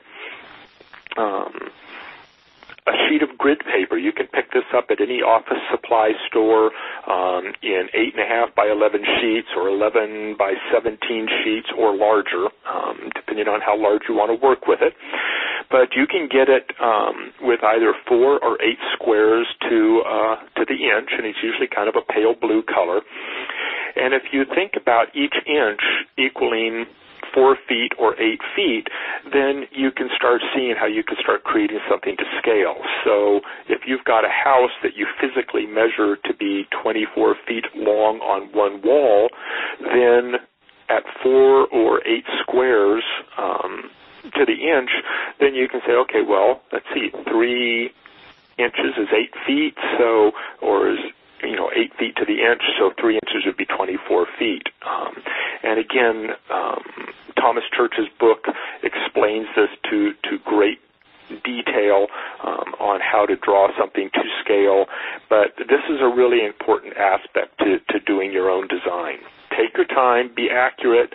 A sheet of grid paper. You can pick this up at any office supply store in 8.5 by 11 sheets or 11 by 17 sheets or larger, depending on how large you want to work with it. But you can get it with either 4 or 8 squares to the inch, and it's usually kind of a pale blue color. And if you think about each inch equaling 4 feet or 8 feet, then you can start seeing how you can start creating something to scale. So if you've got a house that you physically measure to be 24 feet long on one wall, then at 4 or 8 squares to the inch, then you can say, okay, well, let's see, 3 inches is 8 feet, so, or is 8 feet to the inch, so 3 inches would be 24 feet. And again, Thomas Church's book explains this to great detail on how to draw something to scale, but this is a really important aspect to doing your own design. Take your time, be accurate,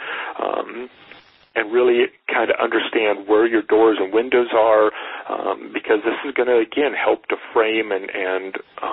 and really kind of understand where your doors and windows are, because this is going to, again, help to frame and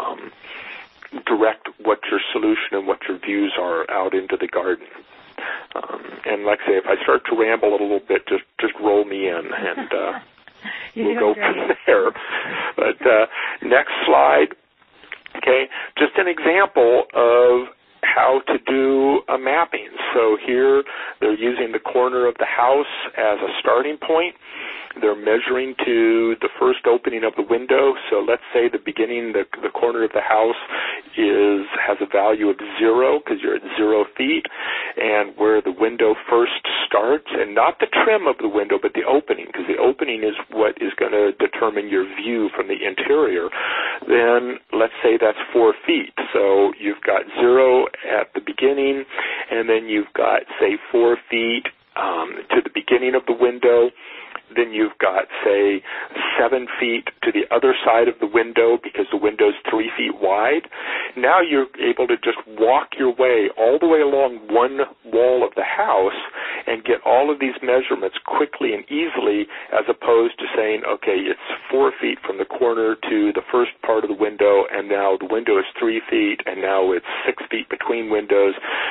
direct what your solution and what your views are out into the garden. And like I say, if I start to ramble a little bit, just roll me in, and we'll go from there. But next slide. Okay, just an example of how to do a mapping. So here they're using the corner of the house as a starting point. They're measuring to the first opening of the window. So let's say the beginning, the corner of the house has a value of 0 because you're at 0 feet, and where the window first starts, and not the trim of the window, but the opening, because the opening is what is going to determine your view from the interior. Then let's say that's 4 feet. So you've got 0 at the beginning, and then you've got, say, 4 feet to the beginning of the window. Then you've got, say, 7 feet to the other side of the window because the window's 3 feet wide. Now you're able to just walk your way all the way along one wall of the house and get all of these measurements quickly and easily, as opposed to saying, okay, it's 4 feet from the corner to the first part of the window, and now the window is 3 feet, and now it's 6 feet between windows.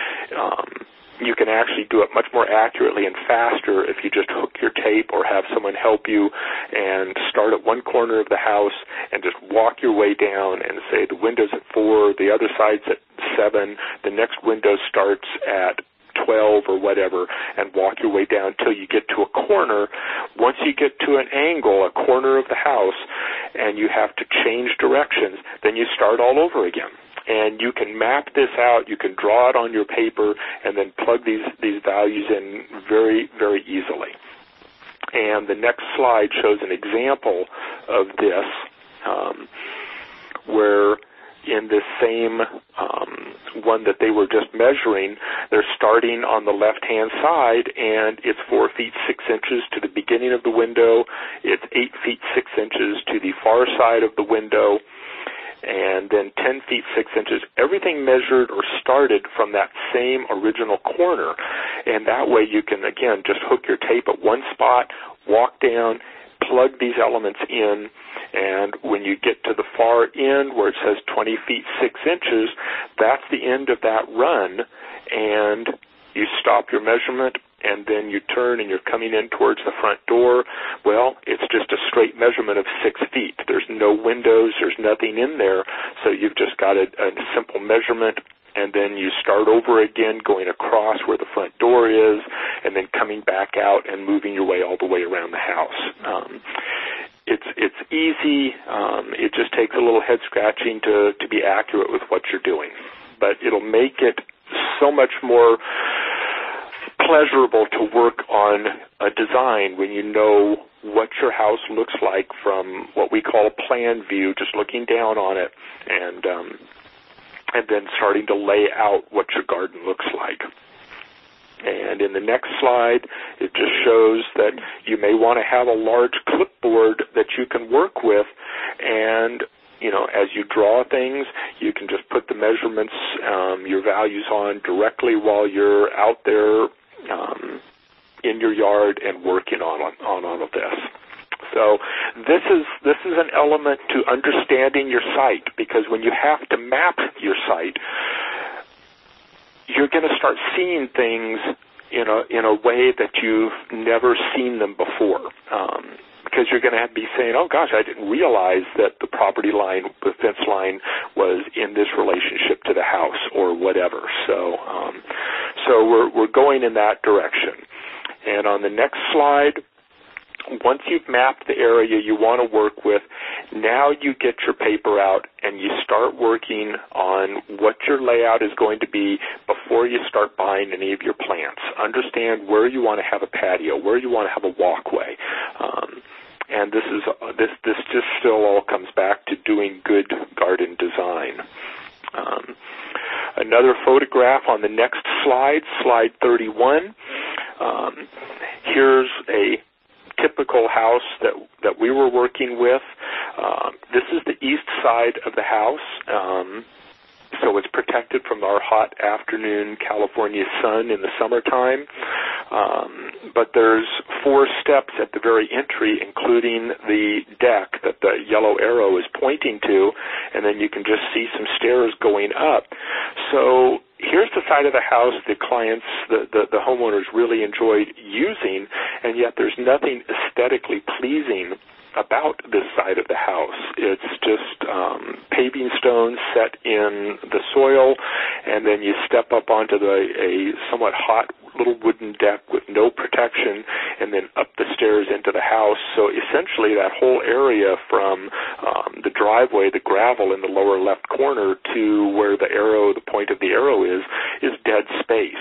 You can actually do it much more accurately and faster if you just hook your tape or have someone help you and start at one corner of the house and just walk your way down and say the window's at 4, the other side's at 7, the next window starts at 12 or whatever, and walk your way down until you get to a corner. Once you get to an angle, a corner of the house, and you have to change directions, then you start all over again. And you can map this out, you can draw it on your paper, and then plug these values in very, very easily. And the next slide shows an example of this, where in this same one that they were just measuring, they're starting on the left-hand side, and it's 4 feet 6 inches to the beginning of the window, it's 8 feet 6 inches to the far side of the window, and then 10 feet 6 inches, everything measured or started from that same original corner. And that way you can, again, just hook your tape at one spot, walk down, plug these elements in, and when you get to the far end where it says 20 feet 6 inches, that's the end of that run, and you stop your measurement, and then you turn and you're coming in towards the front door. Well, it's just a straight measurement of 6 feet. There's no windows. There's nothing in there. So you've just got a simple measurement, and then you start over again, going across where the front door is, and then coming back out and moving your way all the way around the house. It's easy. It just takes a little head scratching to be accurate with what you're doing. But it'll make it so much more pleasurable to work on a design when you know what your house looks like from what we call a plan view, just looking down on it, and then starting to lay out what your garden looks like. And in the next slide, it just shows that you may want to have a large clipboard that you can work with, and as you draw things, you can just put the measurements, your values on directly while you're out there in your yard and working on all of this. So this is an element to understanding your site, because when you have to map your site, you're going to start seeing things in a way that you've never seen them before. Because you're going to be saying, oh, gosh, I didn't realize that the property line, the fence line, was in this relationship to the house or whatever. So we're going in that direction. And on the next slide, once you've mapped the area you want to work with, now you get your paper out and you start working on what your layout is going to be before you start buying any of your plants. Understand where you want to have a patio, where you want to have a walkway. And this just still all comes back to doing good garden design. Another photograph on the next slide, slide 31. Here's a typical house that we were working with. This is the east side of the house. So it's protected from our hot afternoon California sun in the summertime. But there's 4 steps at the very entry, including the deck that the yellow arrow is pointing to, and then you can just see some stairs going up. So here's the side of the house the clients, the homeowners really enjoyed using, and yet there's nothing aesthetically pleasing about this side of the house. It's just paving stones set in the soil, and then you step up onto a somewhat hot little wooden deck with no protection, and then up the stairs into the house. So essentially that whole area from the driveway, the gravel in the lower left corner, to where the point of the arrow is dead space.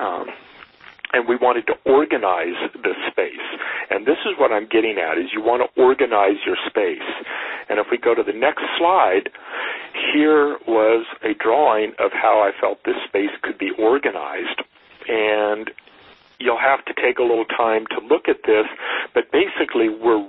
And we wanted to organize this space. And this is what I'm getting at, is you want to organize your space. And if we go to the next slide, here was a drawing of how I felt this space could be organized. And you'll have to take a little time to look at this, but basically we're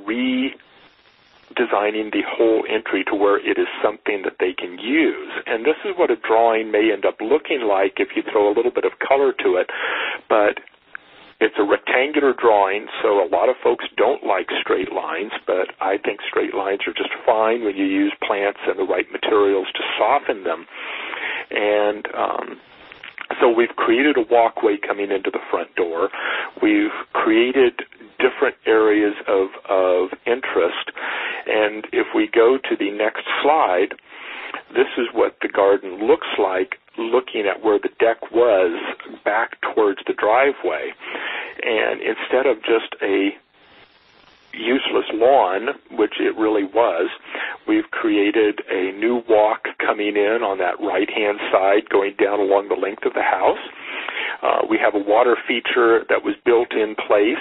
redesigning the whole entry to where it is something that they can use. And this is what a drawing may end up looking like if you throw a little bit of color to it. But it's a rectangular drawing, so a lot of folks don't like straight lines, but I think straight lines are just fine when you use plants and the right materials to soften them. And so we've created a walkway coming into the front door. We've created different areas of interest. And if we go to the next slide, this is what the garden looks like looking at where the deck was back towards the driveway. And instead of just a useless lawn, which it really was, we've created a new walk coming in on that right-hand side going down along the length of the house. We have a water feature that was built in place.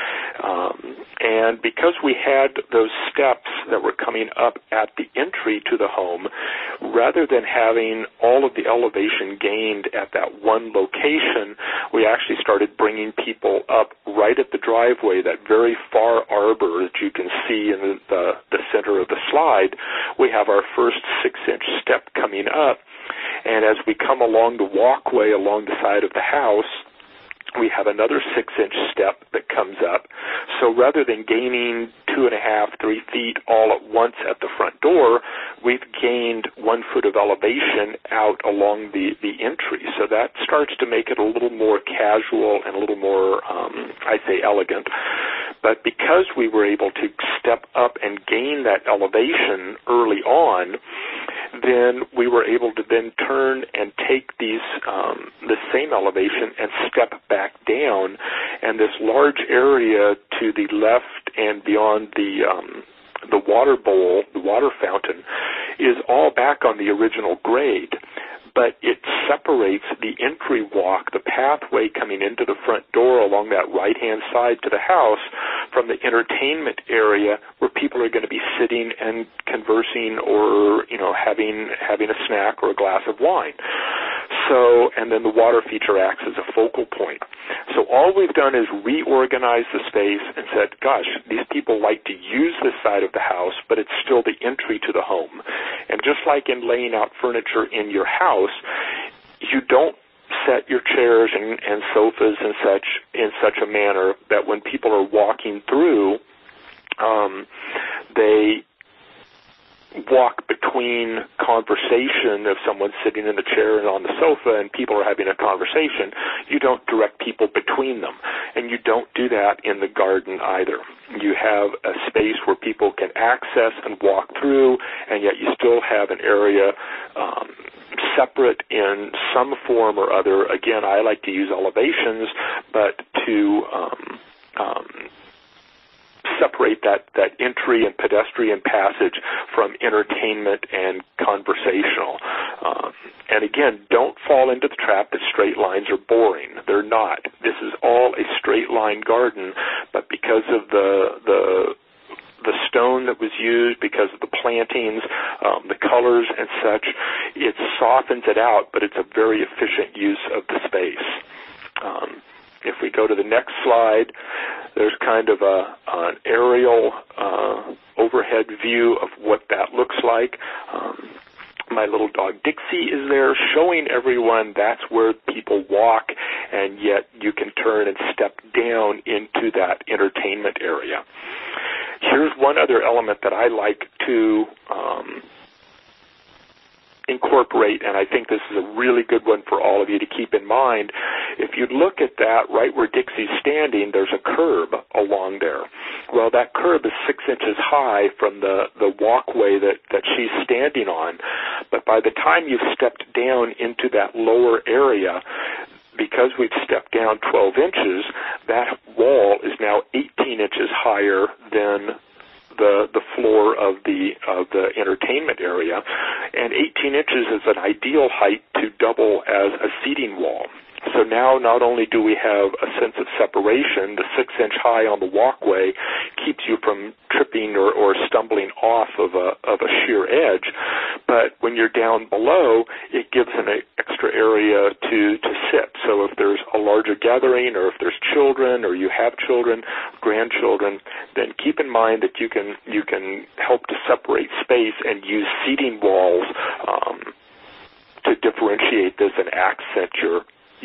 And because we had those steps that were coming up at the entry to the home, rather than having all of the elevation gained at that one location, we actually started bringing people up right at the driveway, that very far arbor that you can see in the center of the slide. We have our first 6-inch step coming up. And as we come along the walkway along the side of the house, we have another 6-inch step that comes up. So rather than gaining 2.5, 3 feet all at once at the front door, we've gained 1 foot of elevation out along the entry. So that starts to make it a little more casual and a little more, I'd say, elegant. But because we were able to step up and gain that elevation early on, then we were able to then turn and take the same elevation and step back down, and this large area to the left and beyond the water bowl, the water fountain, is all back on the original grade. But it separates the entry walk, the pathway coming into the front door along that right-hand side to the house, from the entertainment area where people are going to be sitting and conversing or, having a snack or a glass of wine. So, and then the water feature acts as a focal point. So all we've done is reorganize the space and said, gosh, these people like to use this side of the house, but it's still the entry to the home. And just like in laying out furniture in your house, you don't set your chairs and sofas and such in such a manner that when people are walking through, they walk between conversation. If someone's sitting in the chair and on the sofa and people are having a conversation, you don't direct people between them. And you don't do that in the garden either. You have a space where people can access and walk through, and yet you still have an area separate in some form or other. Again, I like to use elevations, but to separate that entry and pedestrian passage from entertainment and conversational. And again, don't fall into the trap that straight lines are boring. They're not. This is all a straight line garden, but because of the stone that was used, because of the plantings, the colors and such, it softens it out, but it's a very efficient use of the space. If we go to the next slide, there's kind of an aerial overhead view of what that looks like. My little dog Dixie is there showing everyone that's where people walk, and yet you can turn and step down into that entertainment area. Here's one other element that I like to incorporate, and I think this is a really good one for all of you to keep in mind. If you look at that right where Dixie's standing, there's a curb along there. Well, that curb is 6 inches high from the walkway that she's standing on, but by the time you've stepped down into that lower area, because we've stepped down 12 inches, that wall is now 18 inches higher than the floor of the entertainment area, and 18 inches is an ideal height to double as a seating wall. So now not only do we have a sense of separation, the 6-inch high on the walkway keeps you from tripping or stumbling off of a sheer edge, but when you're down below, it gives an extra area to sit. So if there's a larger gathering, or if there's children, or you have children, grandchildren, then keep in mind that you can help to separate space and use seating walls to differentiate this and accent your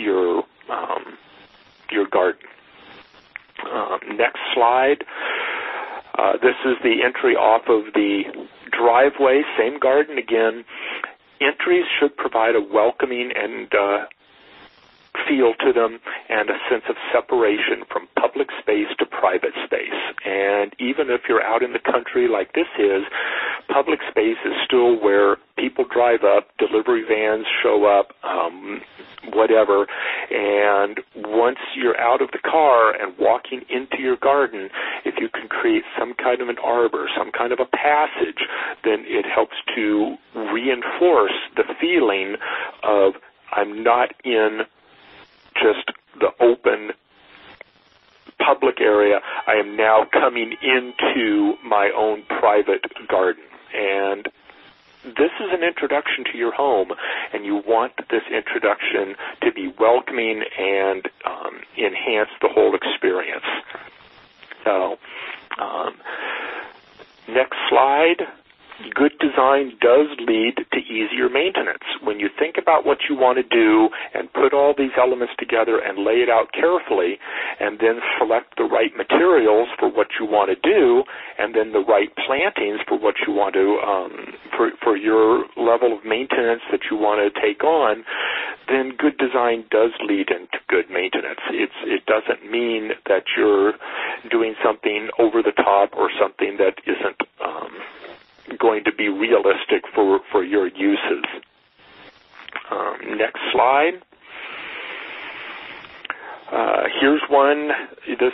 garden. Next slide. This is the entry off of the driveway. Same garden again. Entries should provide a welcoming and feel to them and a sense of separation from public space to private space. And even if you're out in the country like this is, public space is still where people drive up, delivery vans show up, whatever, and once you're out of the car and walking into your garden, if you can create some kind of an arbor, some kind of a passage, then it helps to reinforce the feeling of I'm not in just the open public area. I am now coming into my own private garden. And this is an introduction to your home, and you want this introduction to be welcoming and enhance the whole experience. So, next slide. good design does lead to easier maintenance. When you think about what you want to do and put all these elements together and lay it out carefully, and then select the right materials for what you want to do, and then the right plantings for what you want to, for your level of maintenance that you want to take on, then good design does lead into good maintenance. It doesn't mean that you're doing something over the top or something that isn't going to be realistic for your uses. Next slide. Here's one. This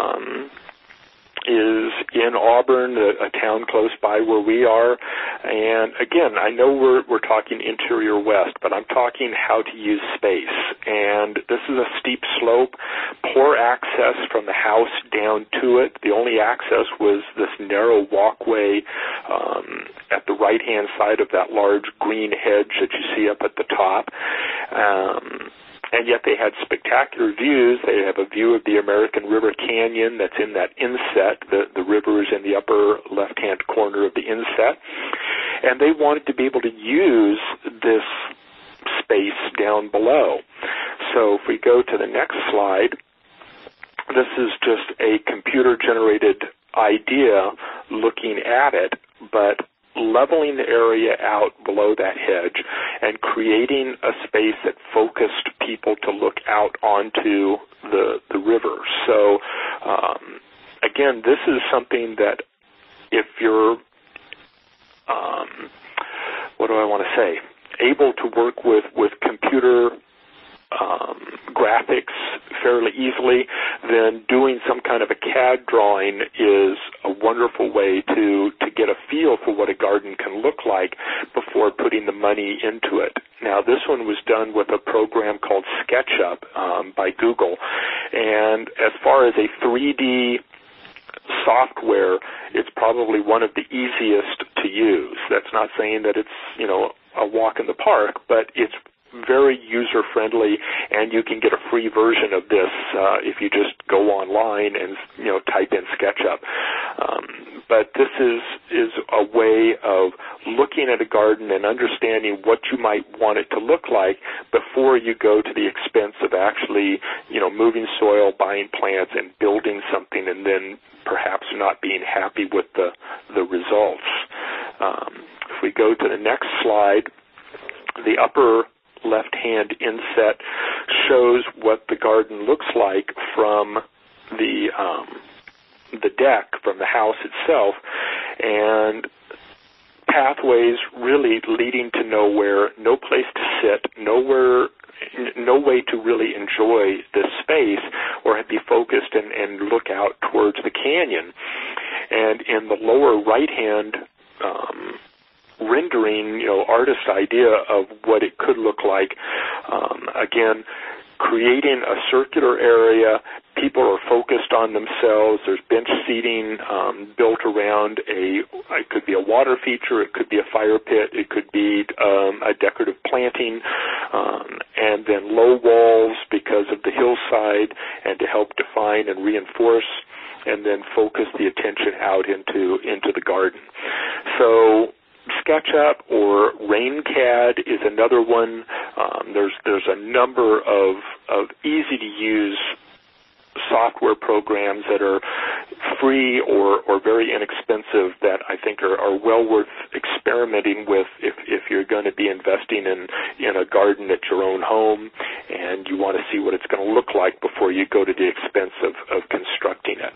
is in Auburn, a town close by where we are. And again, I know we're talking interior west, but I'm talking how to use space. And this is a steep slope, poor access from the house down to it. The only access was this narrow walkway at the right-hand side of that large green hedge that you see up at the top. And yet they had spectacular views. They have a view of the American River Canyon that's in that inset. The river is in the upper left-hand corner of the inset. And they wanted to be able to use this space down below. So if we go to the next slide, this is just a computer-generated idea looking at it, but leveling the area out below that hedge and creating a space that focused people to look out onto the river. So, again, this is something that if you're, able to work with computer graphics fairly easily, then doing some kind of a CAD drawing is a wonderful way to get a feel for what a garden can look like before putting the money into it. Now, this one was done with a program called SketchUp by Google, and as far as a 3D software, it's probably one of the easiest to use. That's not saying that it's, a walk in the park, but it's very user-friendly, and you can get a free version of this if you just go online and type in SketchUp. But this is a way of looking at a garden and understanding what you might want it to look like before you go to the expense of actually moving soil, buying plants, and building something, and then perhaps not being happy with the results. If we go to the next slide, the upper left-hand inset shows what the garden looks like from the deck, from the house itself, and pathways really leading to nowhere, no place to sit, no way to really enjoy this space or be focused and look out towards the canyon. And in the lower right-hand rendering, artist idea of what it could look like. Again, creating a circular area. People are focused on themselves. There's bench seating built around it could be a water feature, it could be a fire pit, it could be a decorative planting, and then low walls because of the hillside and to help define and reinforce, and then focus the attention out into the garden. So SketchUp or RainCAD is another one. There's a number of easy-to-use software programs that are free or very inexpensive that I think are well worth experimenting with if you're going to be investing in a garden at your own home and you want to see what it's going to look like before you go to the expense of constructing it.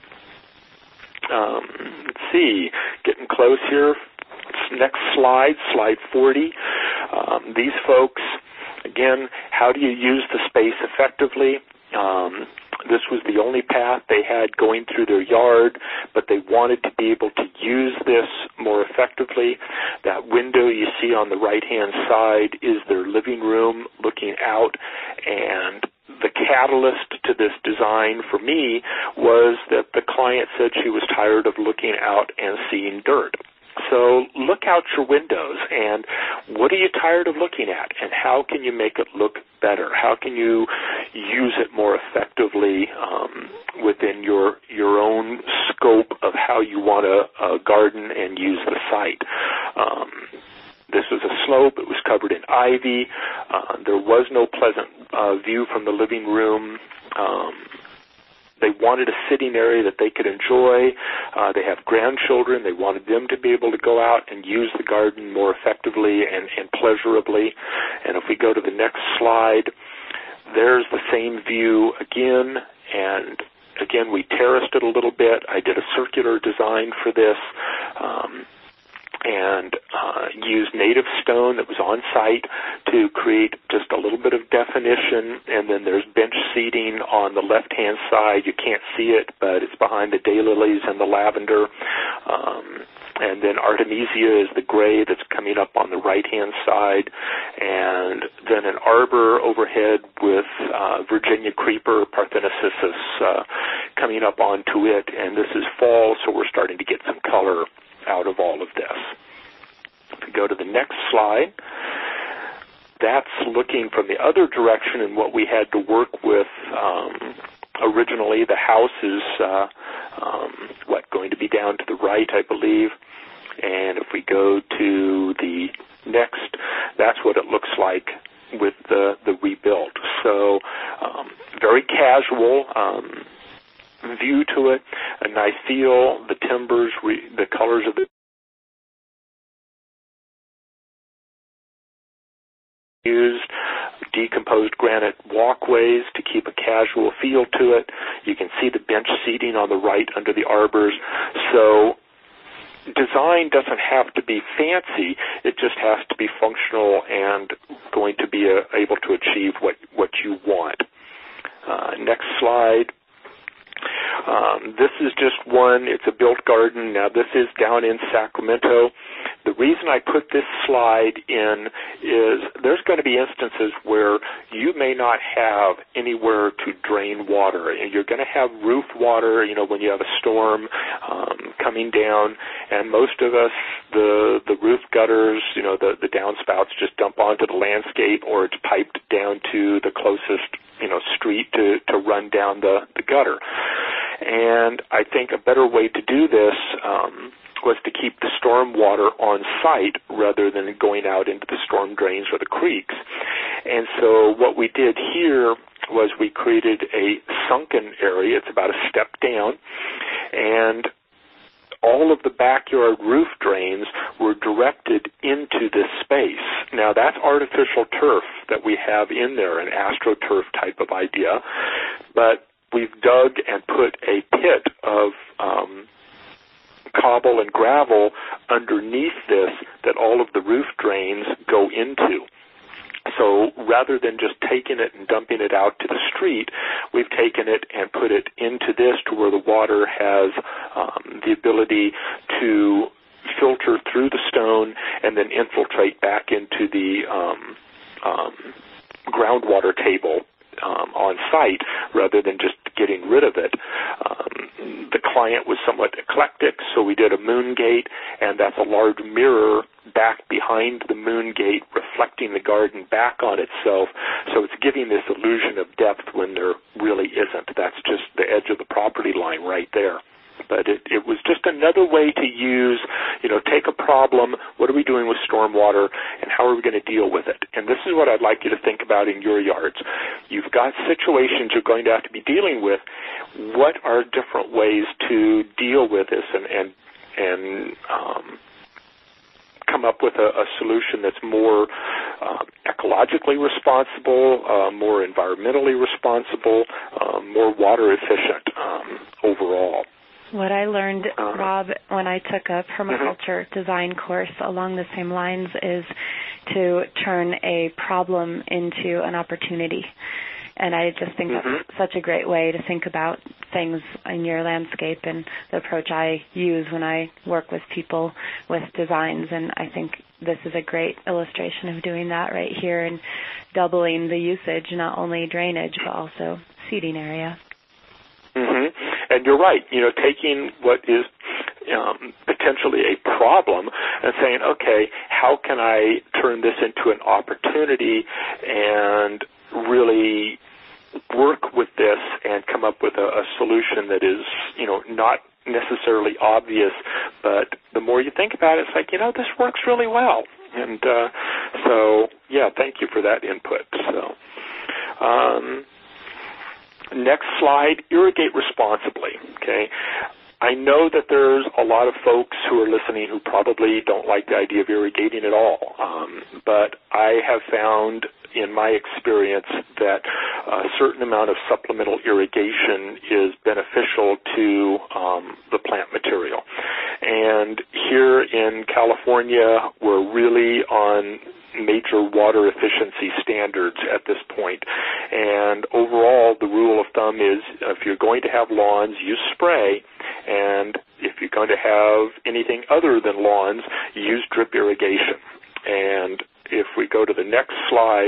Let's see, getting close here. Next slide, slide 40. These folks, again, how do you use the space effectively? This was the only path they had going through their yard, but they wanted to be able to use this more effectively. That window you see on the right-hand side is their living room looking out, and the catalyst to this design for me was that the client said she was tired of looking out and seeing dirt. So look out your windows, and what are you tired of looking at, and how can you make it look better? How can you use it more effectively within your own scope of how you want to garden and use the site? This was a slope. It was covered in ivy. There was no pleasant view from the living room. They wanted a sitting area that they could enjoy. They have grandchildren. They wanted them to be able to go out and use the garden more effectively and pleasurably. And if we go to the next slide, there's the same view again. And again, we terraced it a little bit. I did a circular design for this. And used native stone that was on site to create just a little bit of definition. And then there's bench seating on the left-hand side. You can't see it, but it's behind the daylilies and the lavender. And then Artemisia is the gray that's coming up on the right-hand side. And then an arbor overhead with Virginia creeper, Parthenocissus, coming up onto it. And this is fall, so we're starting to get some color out of all of this. If we go to the next slide, that's looking from the other direction and what we had to work with originally. The house is going to be down to the right, I believe. And if we go to the next, that's what it looks like with the rebuilt. So very casual view to it, a nice feel, the timbers, the colors of the used, decomposed granite walkways to keep a casual feel to it. You can see the bench seating on the right under the arbors. So design doesn't have to be fancy. It just has to be functional and going to be able to achieve what you want. Next slide. This is just one. It's a built garden. Now, this is down in Sacramento. The reason I put this slide in is there's going to be instances where you may not have anywhere to drain water. And you're going to have roof water, when you have a storm coming down. And most of us, the roof gutters, the downspouts just dump onto the landscape, or it's piped down to the closest street to run down the gutter. And I think a better way to do this was to keep the storm water on site rather than going out into the storm drains or the creeks. And so what we did here was we created a sunken area. It's about a step down, and all of the backyard roof drains were directed into this space. Now, that's artificial turf that we have in there, an AstroTurf type of idea, but we've dug and put a pit of cobble and gravel underneath this that all of the roof drains go into. So rather than just taking it and dumping it out to the street, we've taken it and put it into this to where the water has the ability to filter through the stone and then infiltrate back into the groundwater table on site rather than just getting rid of it. The client was somewhat eclectic, so we did a moon gate, and that's a large mirror back behind the moon gate reflecting the garden back on itself, so it's giving this illusion of depth when there really isn't. That's just the edge of the property line right there. But it was just another way to use, take a problem, what are we doing with stormwater, and how are we going to deal with it? And this is what I'd like you to think about in your yards. You've got situations you're going to have to be dealing with. What are different ways to deal with this and come up with a solution that's more ecologically responsible, more environmentally responsible, more water efficient overall? What I learned, Rob, when I took a permaculture design course along the same lines is to turn a problem into an opportunity. And I just think that's such a great way to think about things in your landscape and the approach I use when I work with people with designs. And I think this is a great illustration of doing that right here and doubling the usage, not only drainage, but also seating area. And you're right, taking what is potentially a problem and saying, okay, how can I turn this into an opportunity and really work with this and come up with a solution that is, not necessarily obvious, but the more you think about it, it's like, this works really well. And so, yeah, thank you for that input. So, next slide, irrigate responsibly, okay? I know that there's a lot of folks who are listening who probably don't like the idea of irrigating at all, but I have found in my experience that a certain amount of supplemental irrigation is beneficial to the plant material. And here in California, we're really on major water efficiency standards at this point. And overall, the rule of thumb is if you're going to have lawns, use spray, and if you're going to have anything other than lawns, use drip irrigation. And if we go to the next slide,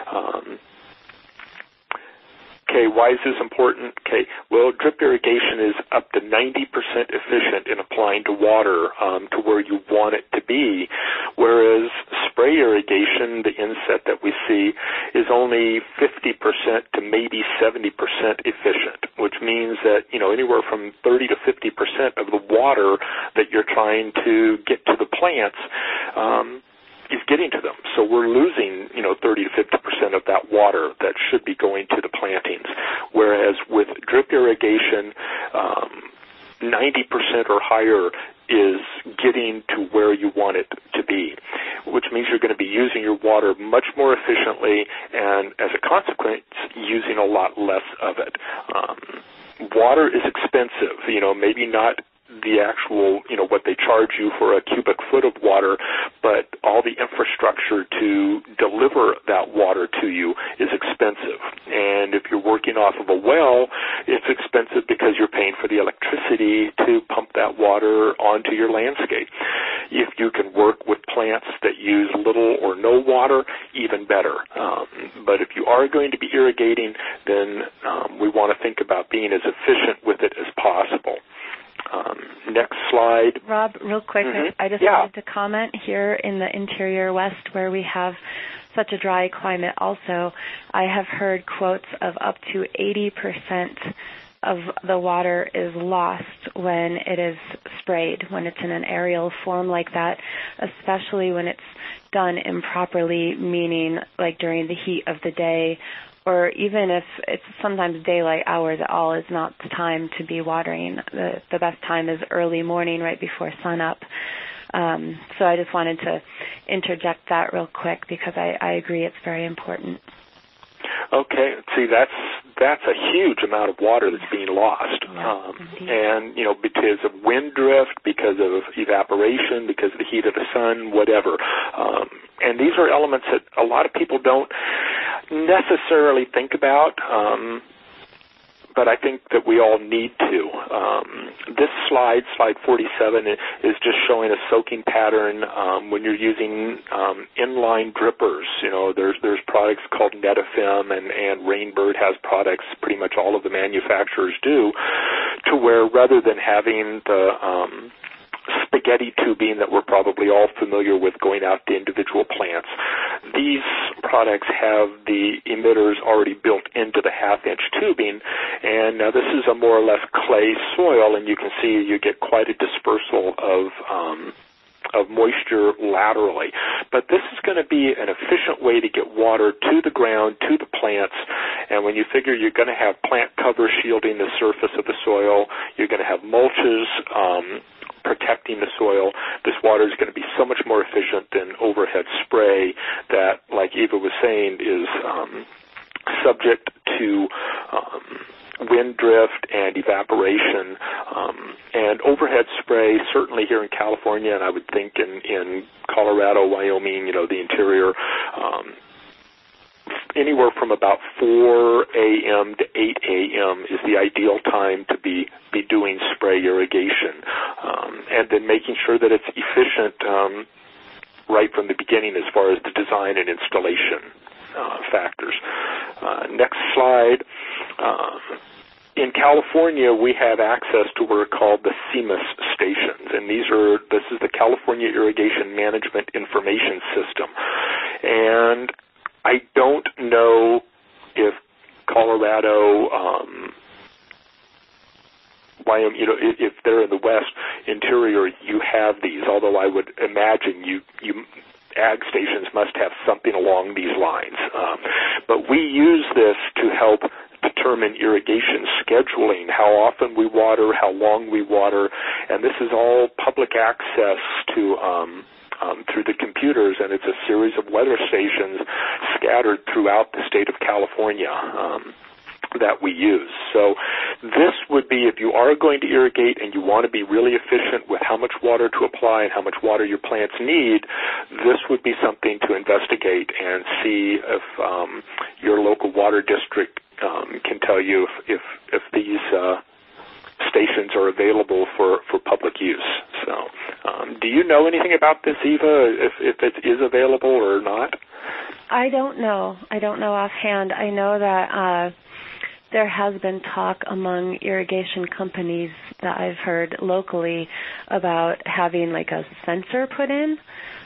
okay, why is this important? Okay, well, drip irrigation is up to 90% efficient in applying to water to where you want it to be, whereas spray irrigation, the inset that we see, is only 50% to maybe 70% efficient, which means that, anywhere from 30 to 50% of the water that you're trying to get to the plants is getting to them. So we're losing, 30 to 50% of that water that should be going to the plantings. Whereas with drip irrigation, 90% or higher is getting to where you want it to be, which means you're going to be using your water much more efficiently and, as a consequence, using a lot less of it. Water is expensive, maybe not the actual, what they charge you for a cubic foot of water, but all the infrastructure to deliver that water to you is expensive. And if you're working off of a well, it's expensive because you're paying for the electricity to pump that water onto your landscape. If you can work with plants that use little or no water, even better. But if you are going to be irrigating, then we want to think about being as efficient with it as possible. Next slide. Rob, real quick, I just wanted to comment here in the interior West where we have such a dry climate also, I have heard quotes of up to 80% of the water is lost when it is sprayed, when it's in an aerial form like that, especially when it's done improperly, meaning like during the heat of the day, or even if it's sometimes daylight hours at all is not the time to be watering. The best time is early morning, right before sunup. So I just wanted to interject that real quick because I agree it's very important. Okay, see, that's a huge amount of water that's being lost. And, because of wind drift, because of evaporation, because of the heat of the sun, whatever. And these are elements that a lot of people don't necessarily think about, but I think that we all need to. This slide 47, is just showing a soaking pattern when you're using inline drippers. There's products called Netafim, and Rainbird has products, pretty much all of the manufacturers do, to where rather than having the spaghetti tubing that we're probably all familiar with going out to individual plants, these products have the emitters already built into the half-inch tubing, and now this is a more or less clay soil, and you can see you get quite a dispersal of moisture laterally. But this is going to be an efficient way to get water to the ground, to the plants, and when you figure you're going to have plant cover shielding the surface of the soil, you're going to have mulches protecting the soil, this water is going to be so much more efficient than overhead spray that, like Eva was saying, is subject to wind drift and evaporation. And overhead spray, certainly here in California, and I would think in Colorado, Wyoming, the interior, anywhere from about 4 a.m. to 8 a.m. is the ideal time to be doing spray irrigation. And then making sure that it's efficient right from the beginning as far as the design and installation factors. Next slide. In California, we have access to what are called the CEMAS stations, and this is the California Irrigation Management Information System. And I don't know if Colorado Wyoming, if they're in the West interior, you have these, although I would imagine you ag stations must have something along these lines. But we use this to help determine irrigation scheduling, how often we water, how long we water, and this is all public access to through the computers, and it's a series of weather stations scattered throughout the state of California that we use. So this would be, if you are going to irrigate and you want to be really efficient with how much water to apply and how much water your plants need, this would be something to investigate and see if your local water district can tell you if these stations are available for public use. So do you know anything about this, Eva, if it is available or not? I don't know. I don't know offhand. I know that there has been talk among irrigation companies that I've heard locally about having like a sensor put in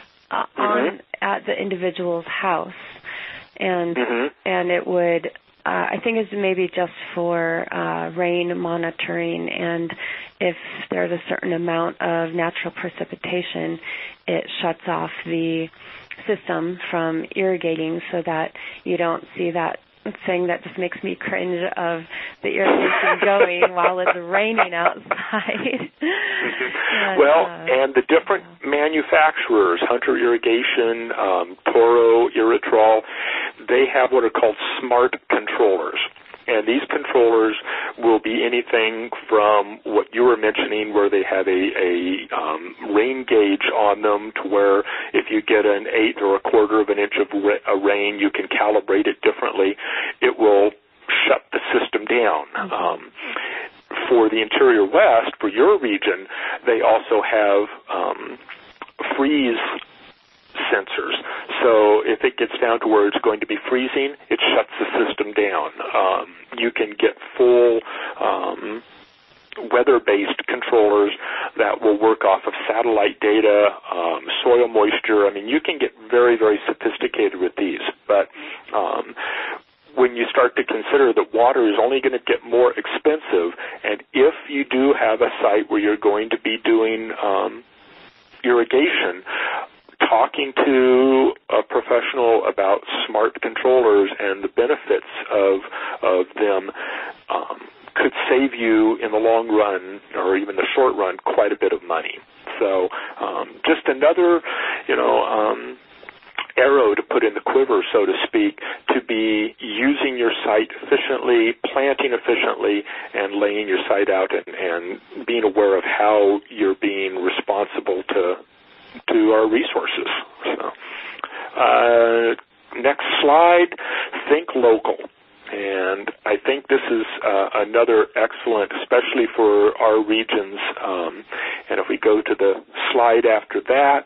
on at the individual's house, and it would I think it's maybe just for rain monitoring, and if there's a certain amount of natural precipitation, it shuts off the system from irrigating so that you don't see that thing that just makes me cringe of the irrigation going while it's raining outside. And the different manufacturers, Hunter Irrigation, Toro, Irritrol, they have what are called smart controllers. And these controllers will be anything from what you were mentioning, where they have a rain gauge on them, to where if you get an eighth or a quarter of an inch of rain, you can calibrate it differently. It will shut the system down. For the interior West, for your region, they also have freeze sensors. So if it gets down to where it's going to be freezing, it shuts the system down. You can get full weather-based controllers that will work off of satellite data, soil moisture. I mean, you can get very, very sophisticated with these. But when you start to consider that water is only going to get more expensive, and if you do have a site where you're going to be doing irrigation, talking to a professional about smart controllers and the benefits of them could save you in the long run, or even the short run, quite a bit of money. So just another, arrow to put in the quiver, so to speak, to be using your site efficiently, planting efficiently, and laying your site out and being aware of how you're being responsible to our resources. So, next slide, think local. And I think this is another excellent, especially for our regions. And if we go to the slide after that,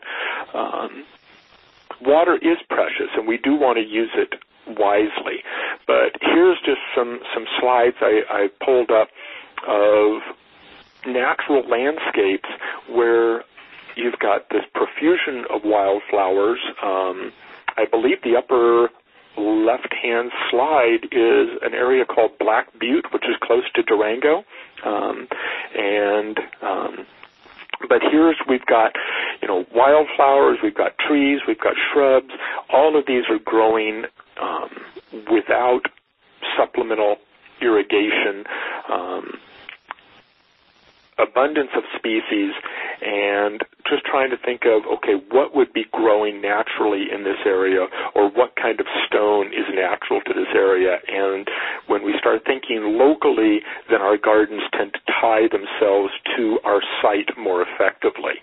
water is precious, and we do want to use it wisely. But here's just some slides I pulled up of natural landscapes where you've got this profusion of wildflowers. I believe the upper left-hand slide is an area called Black Butte, which is close to Durango. But we've got, wildflowers, we've got trees, we've got shrubs. All of these are growing without supplemental irrigation, abundance of species, and just trying to think of, okay, what would be growing naturally in this area, or what kind of stone is natural to this area. And when we start thinking locally, then our gardens tend to tie themselves to our site more effectively.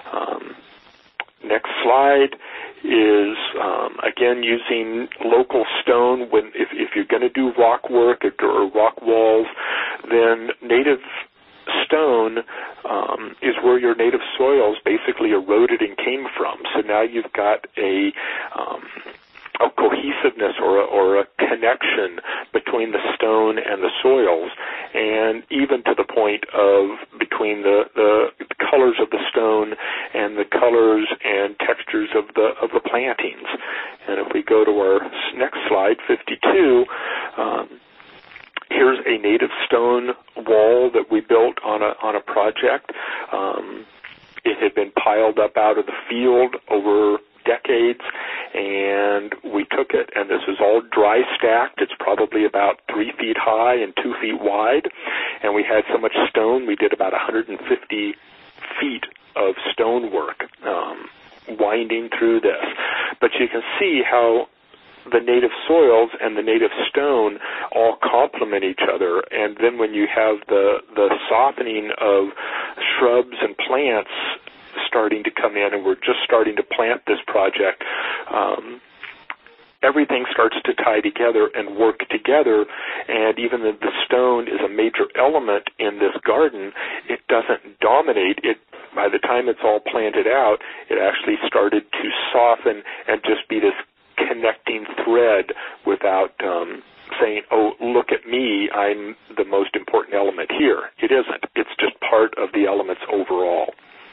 Next slide is, again, using local stone. If you're going to do rock work or rock walls, then native stone is where your native soils basically eroded and came from. So now you've got a cohesiveness or a connection between the stone and the soils, and even to the point of between the colors of the stone and the colors and textures of the plantings. And if we go to our next slide, 52, here's a a native stone wall that we built on a project. It had been piled up out of the field over decades, and we took it, and this is all dry stacked. It's probably about 3 feet high and 2 feet wide, and we had so much stone, we did about 150 feet of stonework winding through this. But you can see how the native soils and the native stone all complement each other, and then when you have the softening of shrubs and plants starting to come in, and we're just starting to plant this project, everything starts to tie together and work together, and even though the stone is a major element in this garden, it doesn't dominate. It, by the time it's all planted out, it actually started to soften and just be this connecting thread without saying, oh, look at me, I'm the most important element here. It isn't. It's just part of the elements overall.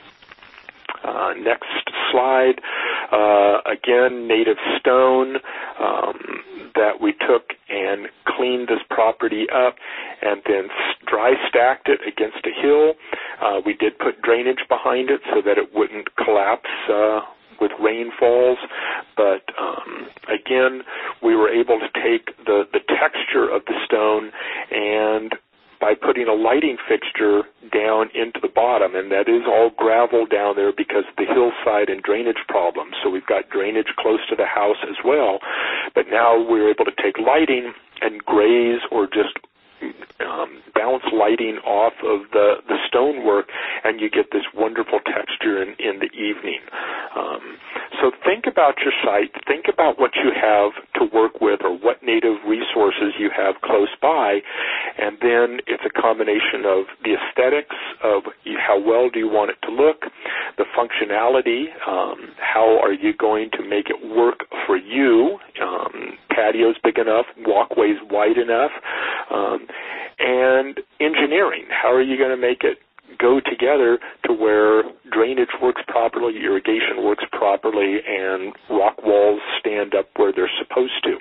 Next slide. Again, native stone that we took and cleaned this property up and then dry stacked it against a hill. We did put drainage behind it so that it wouldn't collapse with rainfalls, but again, we were able to take the texture of the stone and by putting a lighting fixture down into the bottom, and that is all gravel down there because of the hillside and drainage problems. So we've got drainage close to the house as well. But now we're able to take lighting and graze or just bounce lighting off of the stonework, and you get this wonderful texture in the evening. So think about your site. Think about what you have to work with or what native resources you have close by, and then it's a combination of the aesthetics of how well do you want it to look, the functionality, how are you going to make it work for you, patios big enough, walkways wide enough, and engineering. How are you going to make it go together to where drainage works properly, irrigation works properly, and rock walls stand up where they're supposed to.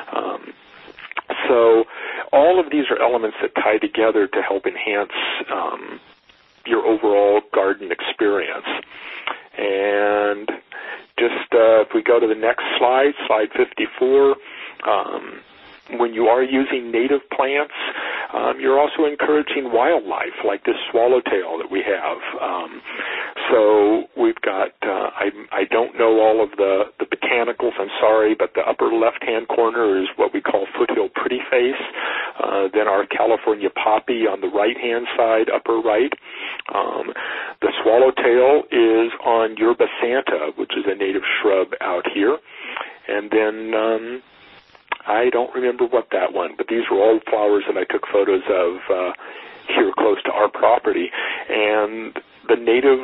So all of these are elements that tie together to help enhance your overall garden experience. And just if we go to the next slide, slide 54, when you are using native plants, you're also encouraging wildlife, like this swallowtail that we have. So we've got, I don't know all of the botanicals, I'm sorry, but the upper left-hand corner is what we call foothill pretty face. Then our California poppy on the right-hand side, upper right. The swallowtail is on yerba santa, which is a native shrub out here. And then I don't remember what that one, but these were all flowers that I took photos of here close to our property. And the native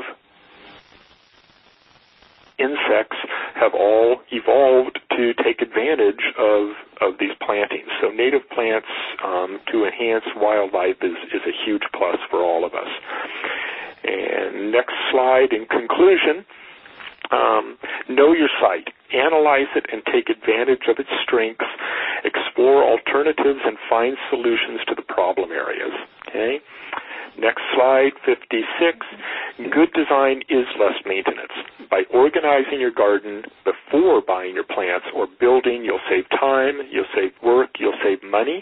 insects have all evolved to take advantage of these plantings. So native plants to enhance wildlife is a huge plus for all of us. And next slide, in conclusion, know your site, analyze it, and take advantage of its strengths, explore alternatives, and find solutions to the problem areas. Okay? Next slide, 56. Good design is less maintenance. By organizing your garden before buying your plants or building, you'll save time, you'll save work, you'll save money.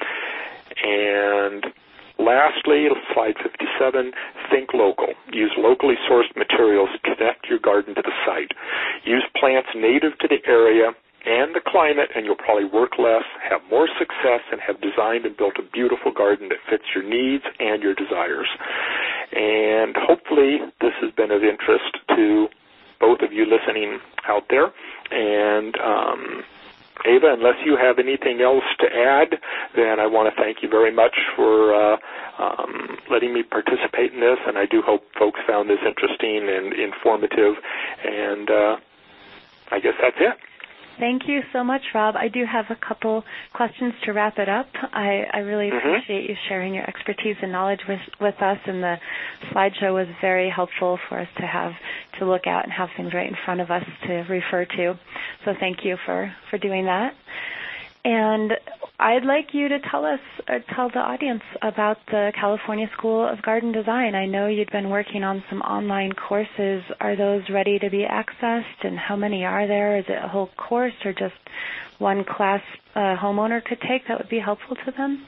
And lastly, slide 57, think local. Use locally sourced materials to connect your garden to the site. Use plants native to the area and the climate, and you'll probably work less, have more success, and have designed and built a beautiful garden that fits your needs and your desires. And hopefully this has been of interest to both of you listening out there. And Ava, unless you have anything else to add, then I want to thank you very much for letting me participate in this, and I do hope folks found this interesting and informative, and I guess that's it. Thank you so much, Rob. I do have a couple questions to wrap it up. I really appreciate you sharing your expertise and knowledge with us, and the slideshow was very helpful for us to have to look at and have things right in front of us to refer to. So thank you for doing that. And I'd like you to tell the audience about the California School of Garden Design. I know you'd been working on some online courses. Are those ready to be accessed, and how many are there? Is it a whole course or just one class a homeowner could take that would be helpful to them?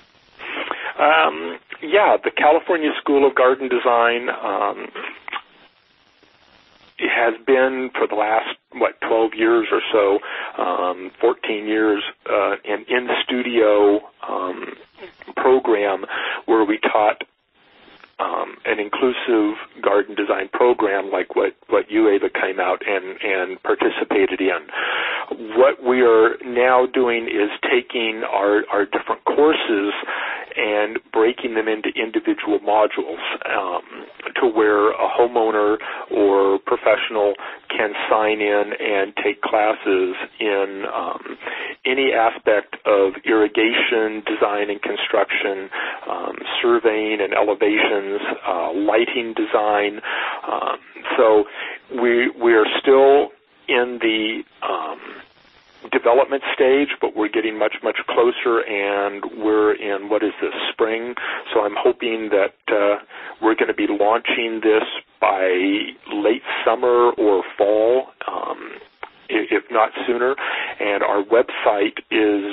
The California School of Garden Design has been for the last, 12 years or so, 14 years, an in-studio program where we taught an inclusive garden design program like what you, Ava, came out and participated in. What we are now doing is taking our different courses and breaking them into individual modules to where a homeowner or professional can sign in and take classes in any aspect of irrigation, design and construction, surveying and elevations, lighting design. So we are still in the development stage, but we're getting much, much closer, and we're in, spring. So I'm hoping that we're going to be launching this by late summer or fall, if not sooner. And our website is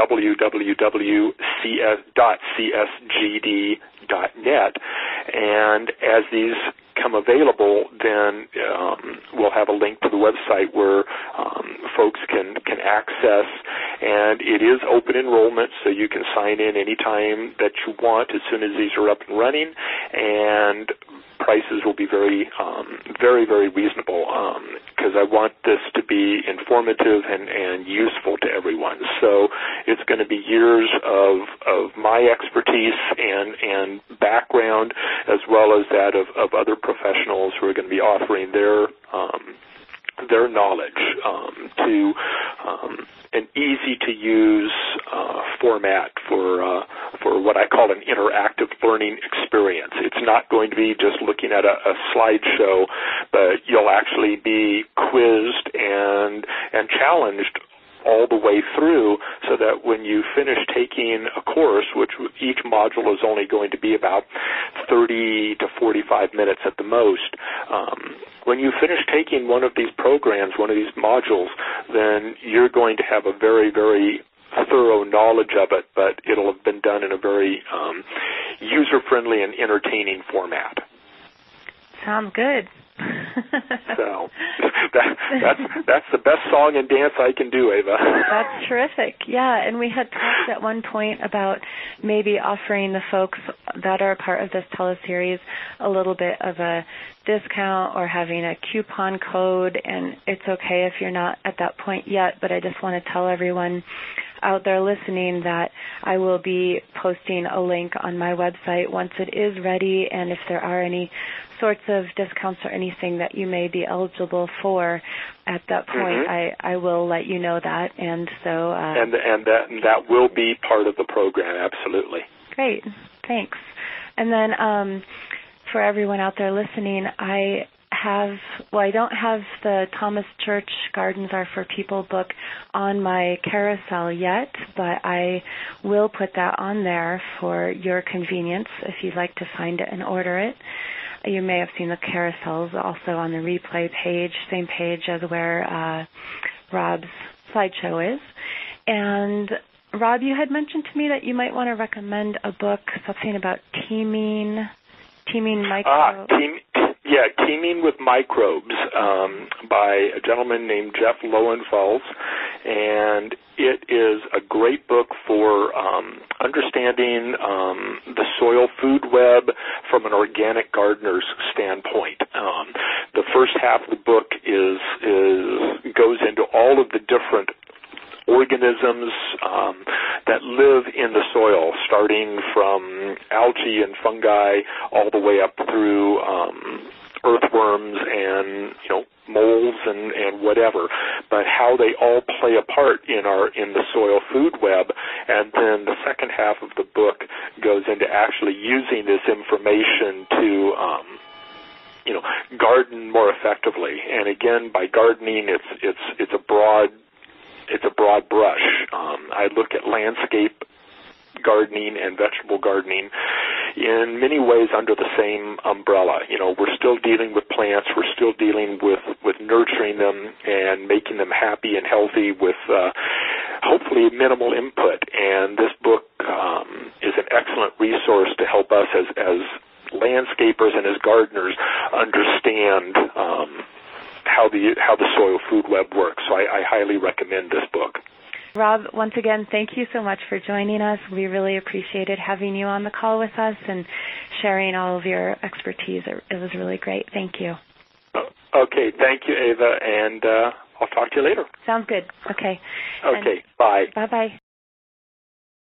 www.csgd.net. And as these come available, then we'll have a link to the website where folks can access, and it is open enrollment, so you can sign in anytime that you want as soon as these are up and running, and prices will be very, very reasonable because I want this to be informative and useful to everyone. So it's going to be years of my expertise and background, as well as that of other professionals who are going to be offering their knowledge to an easy-to-use format for what I call an interactive learning experience. It's not going to be just looking at a slideshow, but you'll actually be quizzed and challenged all the way through, so that when you finish taking a course, which each module is only going to be about 30 to 45 minutes at the most, when you finish taking one of these programs, one of these modules, then you're going to have a very, very thorough knowledge of it, but it'll have been done in a very user-friendly and entertaining format. Sounds good. So that's the best song and dance I can do, Ava. That's terrific. Yeah, and we had talked at one point about maybe offering the folks that are a part of this teleseries a little bit of a discount or having a coupon code, and it's okay if you're not at that point yet, but I just want to tell everyone out there listening that I will be posting a link on my website once it is ready, and if there are any sorts of discounts or anything that you may be eligible for at that point, I will let you know that. And so and that will be part of the program, absolutely. Great, thanks. And then for everyone out there listening, I don't have the Thomas Church Gardens Are for People book on my carousel yet, but I will put that on there for your convenience if you'd like to find it and order it. You may have seen the carousels also on the replay page, same page as where Rob's slideshow is. And Rob, you had mentioned to me that you might want to recommend a book, something about teaming microbes. Teaming with Microbes by a gentleman named Jeff Lowenfels, and it is a great book for understanding the soil food web from an organic gardener's standpoint. The first half of the book goes into all of the different organisms that live in the soil, starting from algae and fungi all the way up through earthworms and moles and whatever, but how they all play a part in the soil food web. And then the second half of the book goes into actually using this information to garden more effectively. And again, by gardening, it's a broad it's a broad brush. I look at landscape gardening and vegetable gardening in many ways under the same umbrella. You know, we're still dealing with plants, we're still dealing with nurturing them and making them happy and healthy with hopefully minimal input. And this book is an excellent resource to help us as landscapers and as gardeners understand how the soil food web works. So I highly recommend this book. Rob, once again, thank you so much for joining us. We really appreciated having you on the call with us and sharing all of your expertise. It was really great. Thank you. Okay, thank you, Ava, and I'll talk to you later. Sounds good. Okay. Okay, bye. Bye-bye.